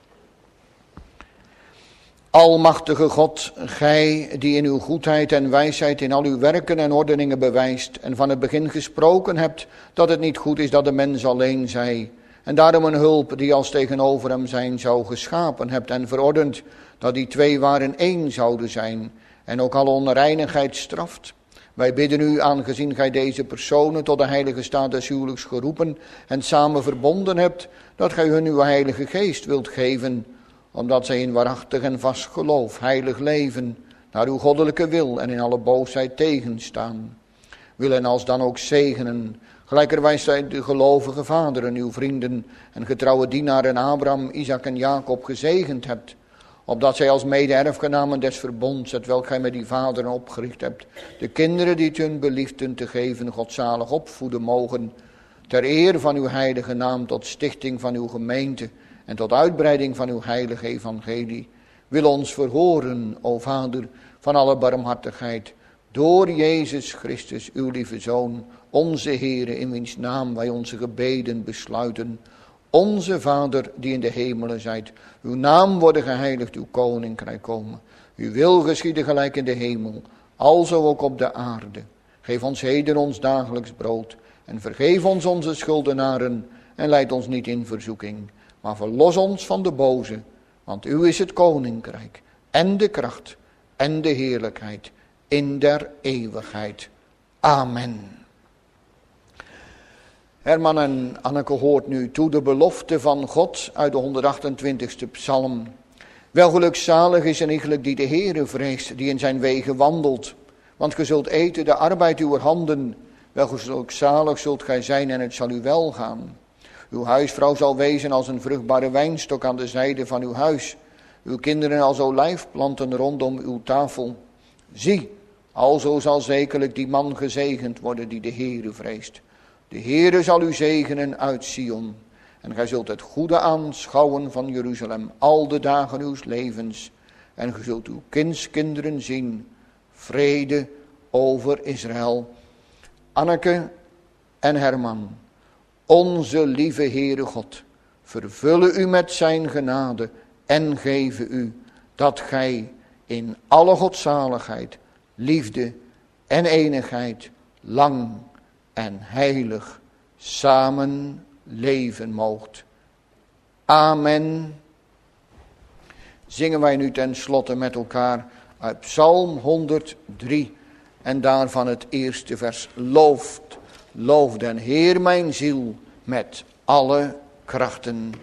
Almachtige God, gij die in uw goedheid en wijsheid in al uw werken en ordeningen bewijst en van het begin gesproken hebt dat het niet goed is dat de mens alleen zij, en daarom een hulp die als tegenover hem zijn zou geschapen hebt en verordend dat die twee waren één zouden zijn en ook alle onreinigheid straft. Wij bidden u, aangezien gij deze personen tot de heilige staat des huwelijks geroepen en samen verbonden hebt, dat gij hun uw heilige geest wilt geven, omdat zij in waarachtig en vast geloof heilig leven, naar uw goddelijke wil en in alle boosheid tegenstaan. Wil hen alsdan ook zegenen, gelijkerwijs zij de gelovige vaderen, uw vrienden en getrouwe dienaren Abraham, Isaac en Jacob gezegend hebt, opdat zij als mede-erfgenamen des verbonds, hetwelk gij met die vaderen opgericht hebt, de kinderen die het hun beliefden te geven, godzalig opvoeden mogen, ter eer van uw heilige naam, tot stichting van uw gemeente en tot uitbreiding van uw heilige evangelie. Wil ons verhoren, o Vader, van alle barmhartigheid, door Jezus Christus, uw lieve Zoon, onze Heere, in wiens naam wij onze gebeden besluiten. Onze Vader, die in de hemelen zijt, uw naam worden geheiligd, uw koninkrijk komen. Uw wil geschieden gelijk in de hemel, alzo ook op de aarde. Geef ons heden ons dagelijks brood en vergeef ons onze schuldenaren en leid ons niet in verzoeking, maar verlos ons van de boze, want uw is het koninkrijk en de kracht en de heerlijkheid in der eeuwigheid. Amen. Herman en Anneke hoort nu toe de belofte van God uit de 128e psalm. Wel gelukzalig is en iegelijk die de Heere vreest, die in zijn wegen wandelt. Want ge zult eten de arbeid uw handen. Wel gelukzalig zult gij zijn en het zal u wel gaan. Uw huisvrouw zal wezen als een vruchtbare wijnstok aan de zijde van uw huis. Uw kinderen als olijfplanten rondom uw tafel. Zie, alzo zal zekerlijk die man gezegend worden die de Heere vreest. De Heere zal u zegenen uit Sion. En gij zult het goede aanschouwen van Jeruzalem al de dagen uws levens. En gij zult uw kindskinderen zien. Vrede over Israël. Anneke en Herman, onze lieve Heere God, vervulle u met zijn genade en geven u dat gij in alle godzaligheid, liefde en enigheid lang en heilig samen leven moogt. Amen. Zingen wij nu ten slotte met elkaar uit Psalm 103 en daarvan het eerste vers. Loof den Heer mijn ziel met alle krachten.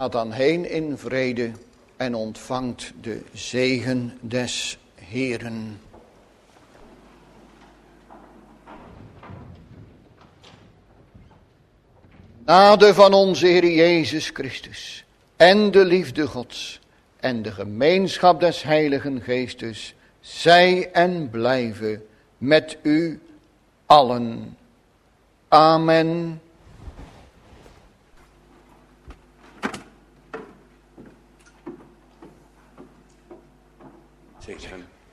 Ga dan heen in vrede en ontvangt de zegen des Heeren. Genade van onze Heer Jezus Christus en de liefde Gods en de gemeenschap des Heiligen Geestes zij en blijven met u allen. Amen. Zegen.